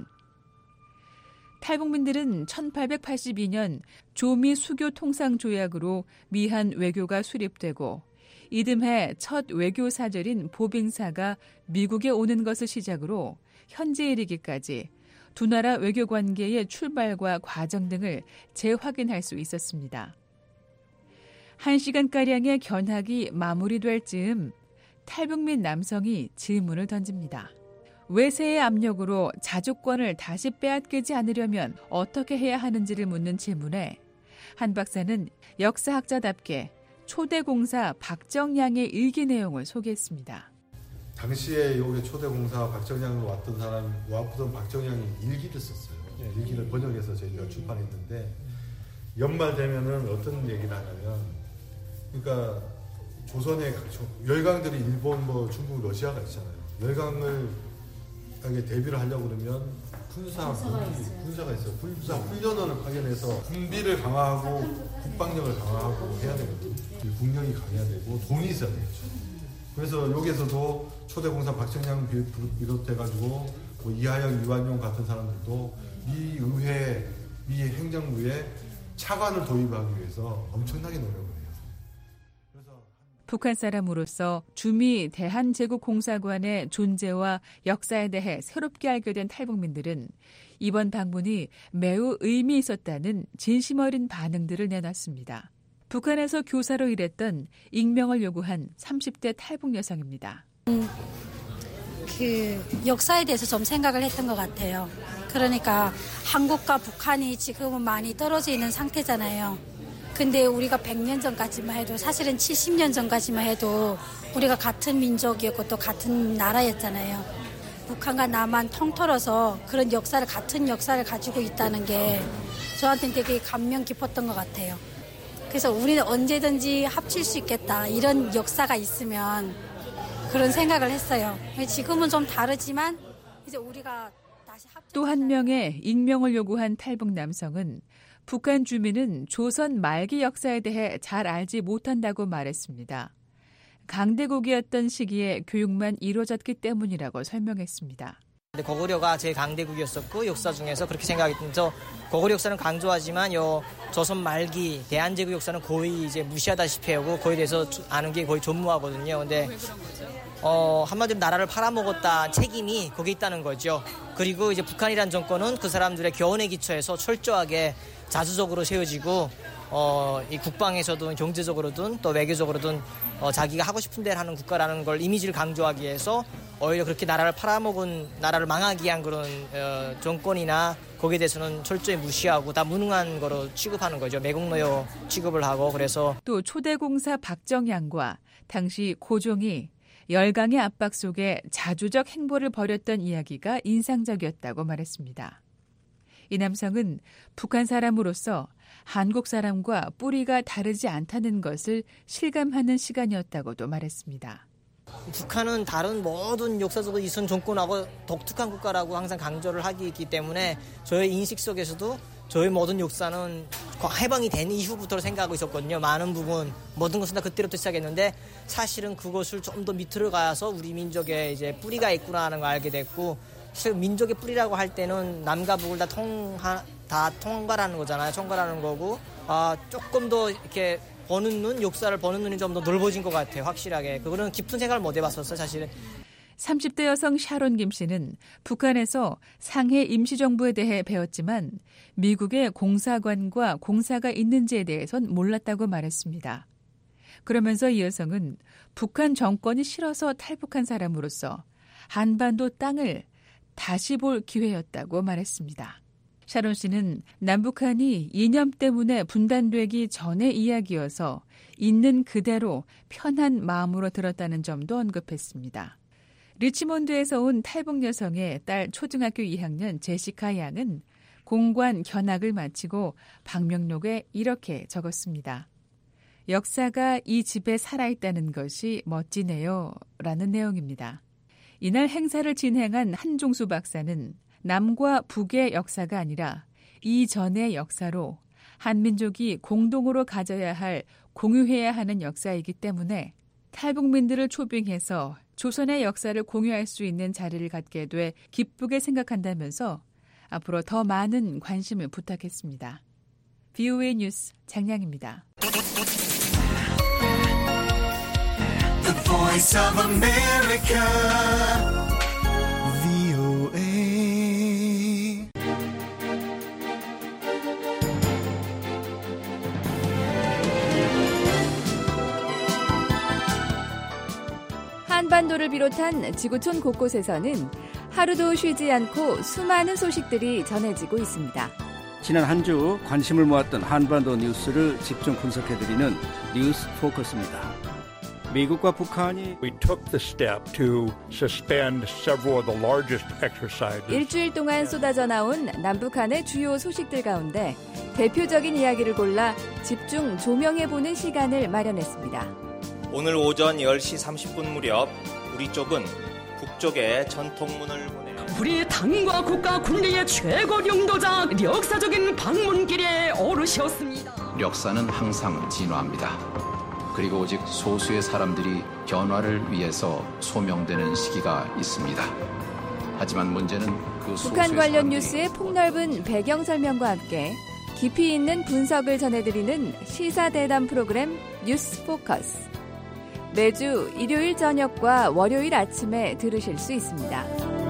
탈북민들은 천팔백팔십이 년 조미 수교 통상 조약으로 미한 외교가 수립되고 이듬해 첫 외교 사절인 보빙사가 미국에 오는 것을 시작으로 현재 이르기까지 두 나라 외교 관계의 출발과 과정 등을 재확인할 수 있었습니다. 한 시간가량의 견학이 마무리될 즈음 탈북민 남성이 질문을 던집니다. 외세의 압력으로 자주권을 다시 빼앗기지 않으려면 어떻게 해야 하는지를 묻는 질문에 한 박사는 역사학자답게 초대 공사 박정량의 일기 내용을 소개했습니다. 당시에 여기 초대공사 박정양으로 왔던 사람이 왔던 박정양이 일기를 썼어요. 일기를 번역해서 저희가 출판했는데 연말 되면은 어떤 얘기를 하냐면, 그러니까 조선의 열강들이 일본, 뭐 중국, 러시아가 있잖아요. 열강을 대비를 하려고 그러면 군사, 군사가 있어요. 군사 훈련원을 파견해서 군비를 강화하고 국방력을 강화하고 해야 되거든요. 국력이 강해야 되고 돈이 있어야 되겠죠. 그래서 여기에서도 초대공사 박정양 비롯해가지고 뭐 이하영, 이완용 같은 사람들도 미 의회, 미 행정부에 차관을 도입하기 위해서 엄청나게 노력을 해요. 북한 사람으로서 주미 대한제국공사관의 존재와 역사에 대해 새롭게 알게 된 탈북민들은 이번 방문이 매우 의미 있었다는 진심 어린 반응들을 내놨습니다. 북한에서 교사로 일했던 익명을 요구한 삼십 대 탈북 여성입니다. 음, 그 역사에 대해서 좀 생각을 했던 것 같아요. 그러니까 한국과 북한이 지금은 많이 떨어져 있는 상태잖아요. 근데 우리가 백 년 전까지만 해도, 사실은 칠십 년 전까지만 해도 우리가 같은 민족이었고 또 같은 나라였잖아요. 북한과 남한 통틀어서 그런 역사를, 같은 역사를 가지고 있다는 게 저한테는 되게 감명 깊었던 것 같아요. 그래서 우리는 언제든지 합칠 수 있겠다, 이런 역사가 있으면, 그런 생각을 했어요. 지금은 좀 다르지만 이제 우리가 다시 합쳐. 또 한 명의 익명을 요구한 탈북 남성은 북한 주민은 조선 말기 역사에 대해 잘 알지 못한다고 말했습니다. 강대국이었던 시기에 교육만 이루어졌기 때문이라고 설명했습니다. 고구려가 제 강대국이었었고, 역사 중에서 그렇게 생각했죠. 고구려 역사는 강조하지만 요 조선 말기 대한제국 역사는 거의 이제 무시하다시피 하고, 거기에 대해서 아는 게 거의 전무하거든요. 근데 어, 한마디로 나라를 팔아먹었다 책임이 거기 있다는 거죠. 그리고 이제 북한이란 정권은 그 사람들의 교훈에 기초해서 철저하게 자주적으로 세워지고, 어, 이 국방에서든 경제적으로든 또 외교적으로든 어, 자기가 하고 싶은 대로 하는 국가라는 걸 이미지를 강조하기 위해서 오히려 그렇게 나라를 팔아먹은, 나라를 망하게 한 그런 어, 정권이나 거기에 대해서는 철저히 무시하고 다 무능한 거로 취급하는 거죠. 매국노예 취급을 하고. 그래서 또 초대공사 박정양과 당시 고종이 열강의 압박 속에 자주적 행보를 벌였던 이야기가 인상적이었다고 말했습니다. 이 남성은 북한 사람으로서 한국 사람과 뿌리가 다르지 않다는 것을 실감하는 시간이었다고도 말했습니다. 북한은 다른 모든 역사적으로 이선 정권하고 독특한 국가라고 항상 강조를 하기 있기 때문에 저의 인식 속에서도 저희 모든 역사는 해방이 된 이후부터 생각하고 있었거든요. 많은 부분, 모든 것은 다 그때부터 시작했는데, 사실은 그것을 좀 더 밑으로 가서 우리 민족에 이제 뿌리가 있구나 하는 걸 알게 됐고, 사실 민족의 뿌리라고 할 때는 남과 북을 다 통하, 다 통과라는 거잖아요. 통과라는 거고, 아, 조금 더 이렇게 보는 눈, 역사를 보는 눈이 좀 더 넓어진 것 같아요. 확실하게. 그거는 깊은 생각을 못 해봤었어요, 사실은. 삼십 대 여성 샤론 김 씨는 북한에서 상해 임시정부에 대해 배웠지만 미국의 공사관과 공사가 있는지에 대해선 몰랐다고 말했습니다. 그러면서 이 여성은 북한 정권이 싫어서 탈북한 사람으로서 한반도 땅을 다시 볼 기회였다고 말했습니다. 샤론 씨는 남북한이 이념 때문에 분단되기 전의 이야기여서 있는 그대로 편한 마음으로 들었다는 점도 언급했습니다. 리치몬드에서 온 탈북 여성의 딸 초등학교 이 학년 제시카 양은 공관 견학을 마치고 방명록에 이렇게 적었습니다. 역사가 이 집에 살아있다는 것이 멋지네요. 라는 내용입니다. 이날 행사를 진행한 한종수 박사는 남과 북의 역사가 아니라 이전의 역사로 한민족이 공동으로 가져야 할, 공유해야 하는 역사이기 때문에 탈북민들을 초빙해서 조선의 역사를 공유할 수 있는 자리를 갖게 돼 기쁘게 생각한다면서 앞으로 더 많은 관심을 부탁했습니다. 브이오에이 뉴스 장량입니다. The Voice of America, 브이오에이. 한반도를 비롯한 지구촌 곳곳에서는 하루도 쉬지 않고 수많은 소식들이 전해지고 있습니다. 지난 한 주 관심을 모았던 한반도 뉴스를 집중 분석해드리는 뉴스 포커스입니다. 미국과 북한이 We took the step to suspend several of the largest exercises. 일주일 동안 쏟아져 나온 남북한의 주요 소식들 가운데 대표적인 이야기를 골라 집중 조명해보는 시간을 마련했습니다. 오늘 오전 열 시 삼십 분 무렵 우리 쪽은 북쪽에 전통문을 보내며 우리 당과 국가 군대의 최고 영도자 역사적인 방문길에 오르셨습니다. 역사는 항상 진화합니다. 그리고 오직 소수의 사람들이 변화를 위해서 소명되는 시기가 있습니다. 하지만 문제는 그 소수의 북한 관련 사람들이 뉴스의 폭넓은 배경 설명과 함께 깊이 있는 분석을 전해드리는 시사대담 프로그램 뉴스 포커스. 매주 일요일 저녁과 월요일 아침에 들으실 수 있습니다.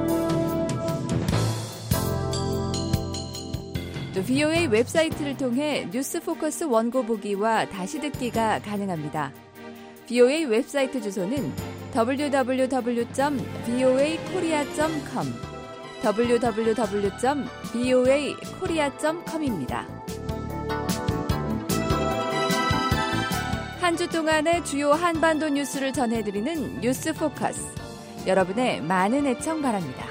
또 브이오에이 웹사이트를 통해 뉴스 포커스 원고 보기와 다시 듣기가 가능합니다. 브이오에이 웹사이트 주소는 더블유 더블유 더블유 점 브이오에이 코리아 점 컴 더블유 더블유 더블유 점 브이오에이 코리아 점 컴입니다. 한 주 동안의 주요 한반도 뉴스를 전해드리는 뉴스 포커스. 여러분의 많은 애청 바랍니다.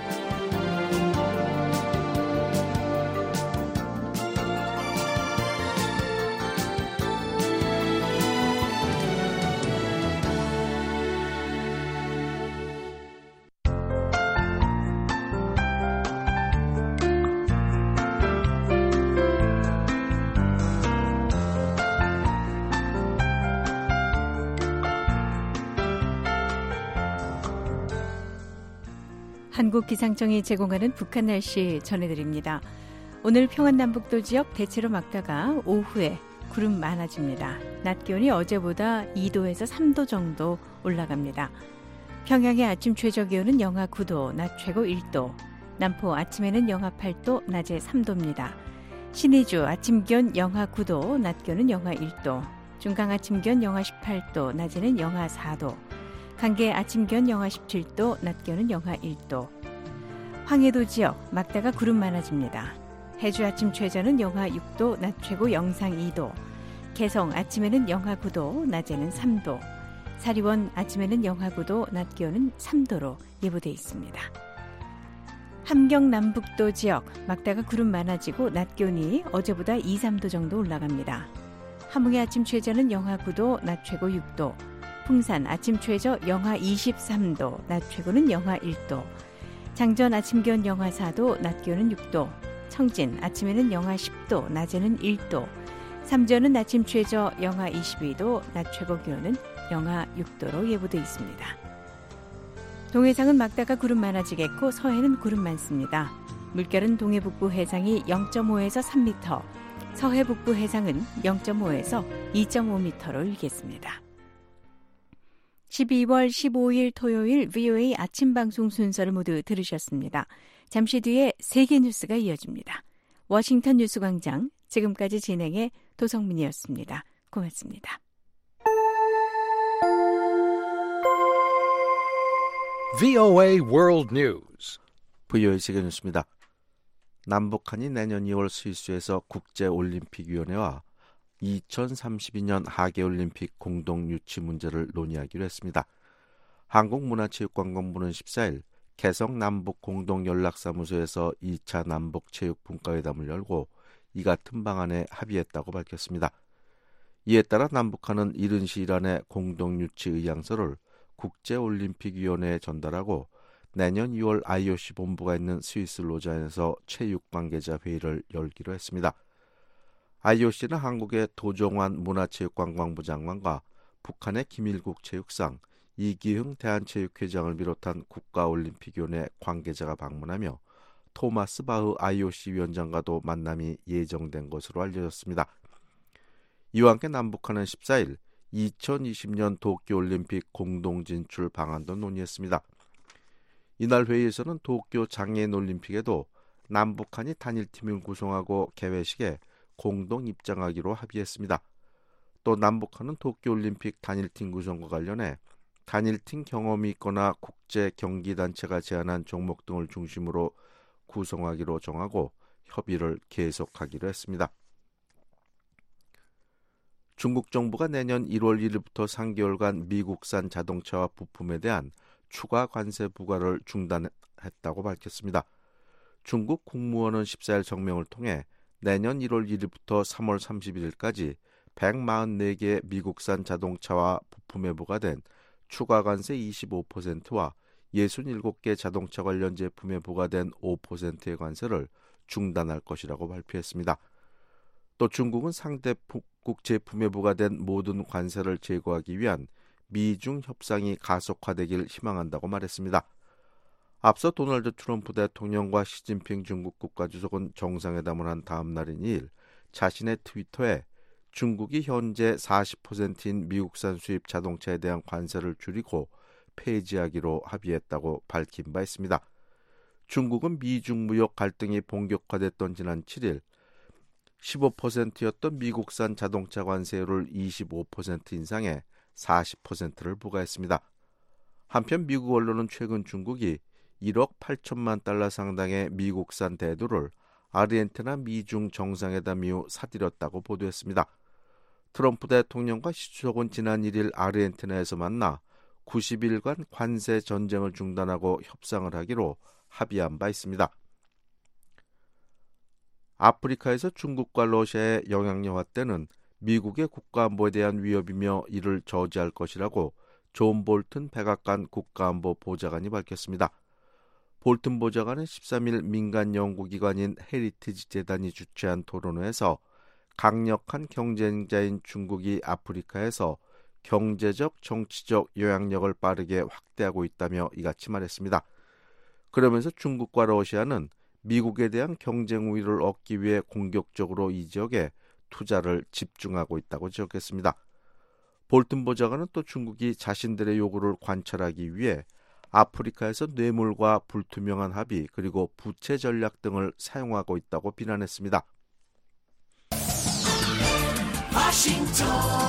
한국기상청이 제공하는 북한 날씨 전해드립니다. 오늘 평안남북도 지역 대체로 맑다가 오후에 구름 많아집니다. 낮 기온이 어제보다 이 도에서 삼 도 정도 올라갑니다. 평양의 아침 최저 기온은 영하 구 도, 낮 최고 일 도. 남포 아침에는 영하 팔 도, 낮에 삼 도입니다. 신의주 아침 기온 영하 구 도, 낮 기온은 영하 일 도. 중강 아침 기온 영하 십팔 도, 낮에는 영하 사 도. 강계 아침 기온 영하 십칠 도, 낮 기온은 영하 일 도. 황해도 지역 막다가 구름 많아집니다. 해주 아침 최저는 영하 육 도, 낮 최고 영상 이 도. 개성 아침에는 영하 구 도, 낮에는 삼 도. 사리원 아침에는 영하 구 도, 낮 기온은 삼 도로 예보돼 있습니다. 함경 남북도 지역 막다가 구름 많아지고 낮 기온이 어제보다 이, 삼 도 정도 올라갑니다. 함흥의 아침 최저는 영하 구 도, 낮 최고 육 도. 풍산 아침 최저 영하 이십삼 도, 낮 최고는 영하 일 도. 장전 아침 기온 영하 사 도, 낮 기온은 육 도. 청진 아침에는 영하 십 도, 낮에는 일 도. 삼전은 아침 최저 영하 이십이 도, 낮 최고 기온은 영하 육 도로 예보돼 있습니다. 동해상은 막다가 구름 많아지겠고 서해는 구름 많습니다. 물결은 동해 북부 해상이 영 점 오에서 삼 미터, 서해 북부 해상은 영 점 오에서 이 점 오 미터로 일겠습니다. 십이월 십오일 토요일 브이오에이 아침 방송 순서를 모두 들으셨습니다. 잠시 뒤에 세계 뉴스가 이어집니다. 워싱턴 뉴스광장 지금까지 진행의 도성민이었습니다. 고맙습니다. 브이오에이 World News. 브이오에이 세계 뉴스입니다. 남북한이 내년 이월 스위스에서 국제올림픽위원회와 이천삼십이년 하계올림픽 공동 유치 문제를 논의하기로 했습니다. 한국문화체육관광부는 십사일 개성 남북 공동연락사무소에서 이 차 남북체육분과회담을 열고 이 같은 방안에 합의했다고 밝혔습니다. 이에 따라 남북한은 이른 시일 안에 공동 유치 의향서를 국제올림픽위원회에 전달하고 내년 이월 아이오씨 본부가 있는 스위스 로잔에서 체육관계자 회의를 열기로 했습니다. 아이오씨는 한국의 도종환 문화체육관광부 장관과 북한의 김일국 체육상, 이기흥 대한체육회장을 비롯한 국가올림픽위원회 관계자가 방문하며 토마스 바흐 아이오씨 위원장과도 만남이 예정된 것으로 알려졌습니다. 이와 함께 남북한은 십사일 이천이십년 도쿄올림픽 공동진출 방안도 논의했습니다. 이날 회의에서는 도쿄 장애인올림픽에도 남북한이 단일팀을 구성하고 개회식에 공동 입장하기로 합의했습니다. 또 남북한은 도쿄올림픽 단일팀 구성과 관련해 단일팀 경험이 있거나 국제경기단체가 제안한 종목 등을 중심으로 구성하기로 정하고 협의를 계속하기로 했습니다. 중국 정부가 내년 일월 일일부터 삼 개월간 미국산 자동차와 부품에 대한 추가 관세 부과를 중단했다고 밝혔습니다. 중국 국무원은 십사일 성명을 통해 내년 일월 일일부터 삼월 삼십일일까지 백사십사 개의 미국산 자동차와 부품에 부과된 추가 관세 이십오 퍼센트와 육십칠 개 자동차 관련 제품에 부과된 오 퍼센트의 관세를 중단할 것이라고 발표했습니다. 또 중국은 상대국 제품에 부과된 모든 관세를 제거하기 위한 미중 협상이 가속화되길 희망한다고 말했습니다. 앞서 도널드 트럼프 대통령과 시진핑 중국 국가주석은 정상회담을 한 다음 날인 이일 자신의 트위터에 중국이 현재 사십 퍼센트인 미국산 수입 자동차에 대한 관세를 줄이고 폐지하기로 합의했다고 밝힌 바 있습니다. 중국은 미중 무역 갈등이 본격화됐던 지난 칠일 십오 퍼센트였던 미국산 자동차 관세율을 이십오 퍼센트 인상해 사십 퍼센트를 부과했습니다. 한편 미국 언론은 최근 중국이 일억 팔천만 달러 상당의 미국산 대두를 아르헨티나 미중 정상회담 이후 사들였다고 보도했습니다. 트럼프 대통령과 시 주석은 지난 일일 아르헨티나에서 만나 구십 일간 관세 전쟁을 중단하고 협상을 하기로 합의한 바 있습니다. 아프리카에서 중국과 러시아의 영향력 확대는 미국의 국가안보에 대한 위협이며 이를 저지할 것이라고 존 볼튼 백악관 국가안보 보좌관이 밝혔습니다. 볼튼 보좌관은 십삼일 민간 연구기관인 헤리티지 재단이 주최한 토론회에서 강력한 경쟁자인 중국이 아프리카에서 경제적, 정치적 영향력을 빠르게 확대하고 있다며 이같이 말했습니다. 그러면서 중국과 러시아는 미국에 대한 경쟁 우위를 얻기 위해 공격적으로 이 지역에 투자를 집중하고 있다고 지적했습니다. 볼튼 보좌관은 또 중국이 자신들의 요구를 관철하기 위해 아프리카에서 뇌물과 불투명한 합의 그리고 부채 전략 등을 사용하고 있다고 비난했습니다. 워싱턴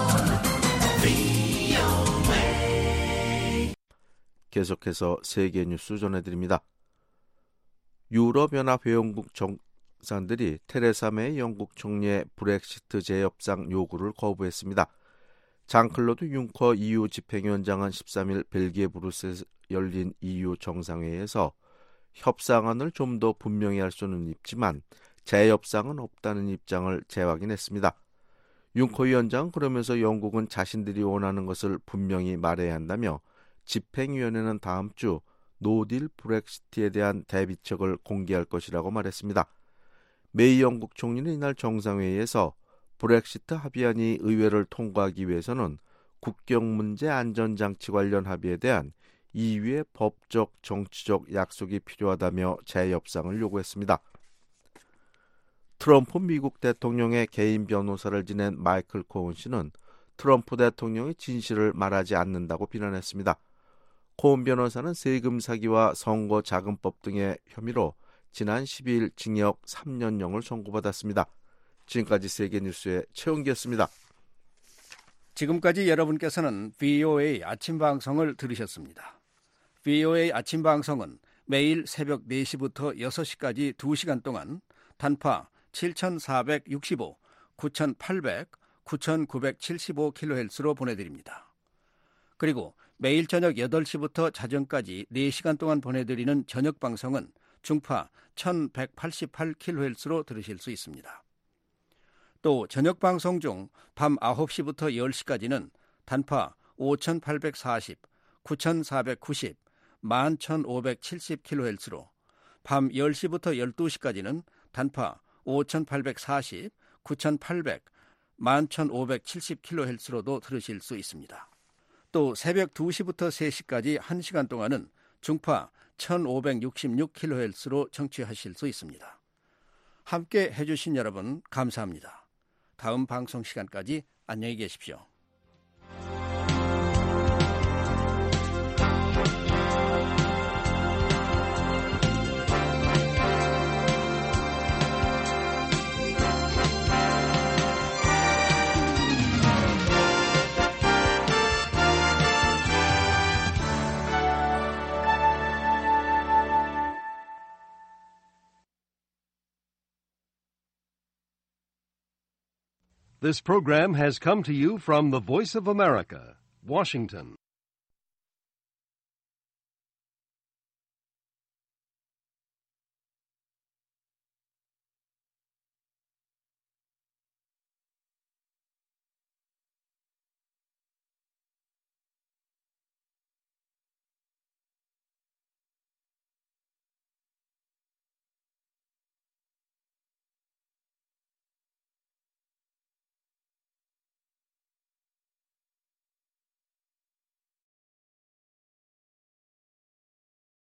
브이오에이 계속해서 세계 뉴스 전해드립니다. 유럽연합 회원국 정상들이 테레사 메이 영국 총리의 브렉시트 재협상 요구를 거부했습니다. 장클로드 융커 이유 집행위원장은 십삼일 벨기에 브뤼셀에서 열린 이유 정상회의에서 협상안을 좀 더 분명히 할 수는 있지만 재협상은 없다는 입장을 재확인했습니다. 융커 위원장은 그러면서 영국은 자신들이 원하는 것을 분명히 말해야 한다며 집행위원회는 다음 주 노딜 브렉시트에 대한 대비책을 공개할 것이라고 말했습니다. 메이 영국 총리는 이날 정상회의에서 브렉시트 합의안이 의회를 통과하기 위해서는 국경 문제 안전장치 관련 합의에 대한 이유의 법적, 정치적 약속이 필요하다며 재협상을 요구했습니다. 트럼프 미국 대통령의 개인 변호사를 지낸 마이클 코온 씨는 트럼프 대통령이 진실을 말하지 않는다고 비난했습니다. 코온 변호사는 세금 사기와 선거 자금법 등의 혐의로 지난 십이일 징역 삼 년형을 선고받았습니다. 지금까지 세계뉴스의 최은기였습니다. 지금까지 여러분께서는 브이오에이 아침방송을 들으셨습니다. 브이오에이 아침방송은 매일 새벽 네 시부터 여섯 시까지 두 시간 동안 단파 칠천사백육십오, 구천팔백, 구천구백칠십오 킬로헤르츠로 보내드립니다. 그리고 매일 저녁 여덟 시부터 자정까지 네 시간 동안 보내드리는 저녁방송은 중파 천백팔십팔 킬로헤르츠로 들으실 수 있습니다. 또 저녁방송 중 밤 아홉 시부터 열 시까지는 단파 오천팔백사십, 구천사백구십, 만 천오백칠십 킬로헤르츠로 밤 열 시부터 열두 시까지는 단파 오천팔백사십, 구천팔백, 만 천오백칠십 킬로헤르츠로도 들으실 수 있습니다. 또 새벽 두 시부터 세 시까지 한 시간 동안은 중파 천오백육십육 킬로헤르츠로 청취하실 수 있습니다. 함께 해주신 여러분 감사합니다. 다음 방송 시간까지 안녕히 계십시오. This program has come to you from the Voice of America, Washington.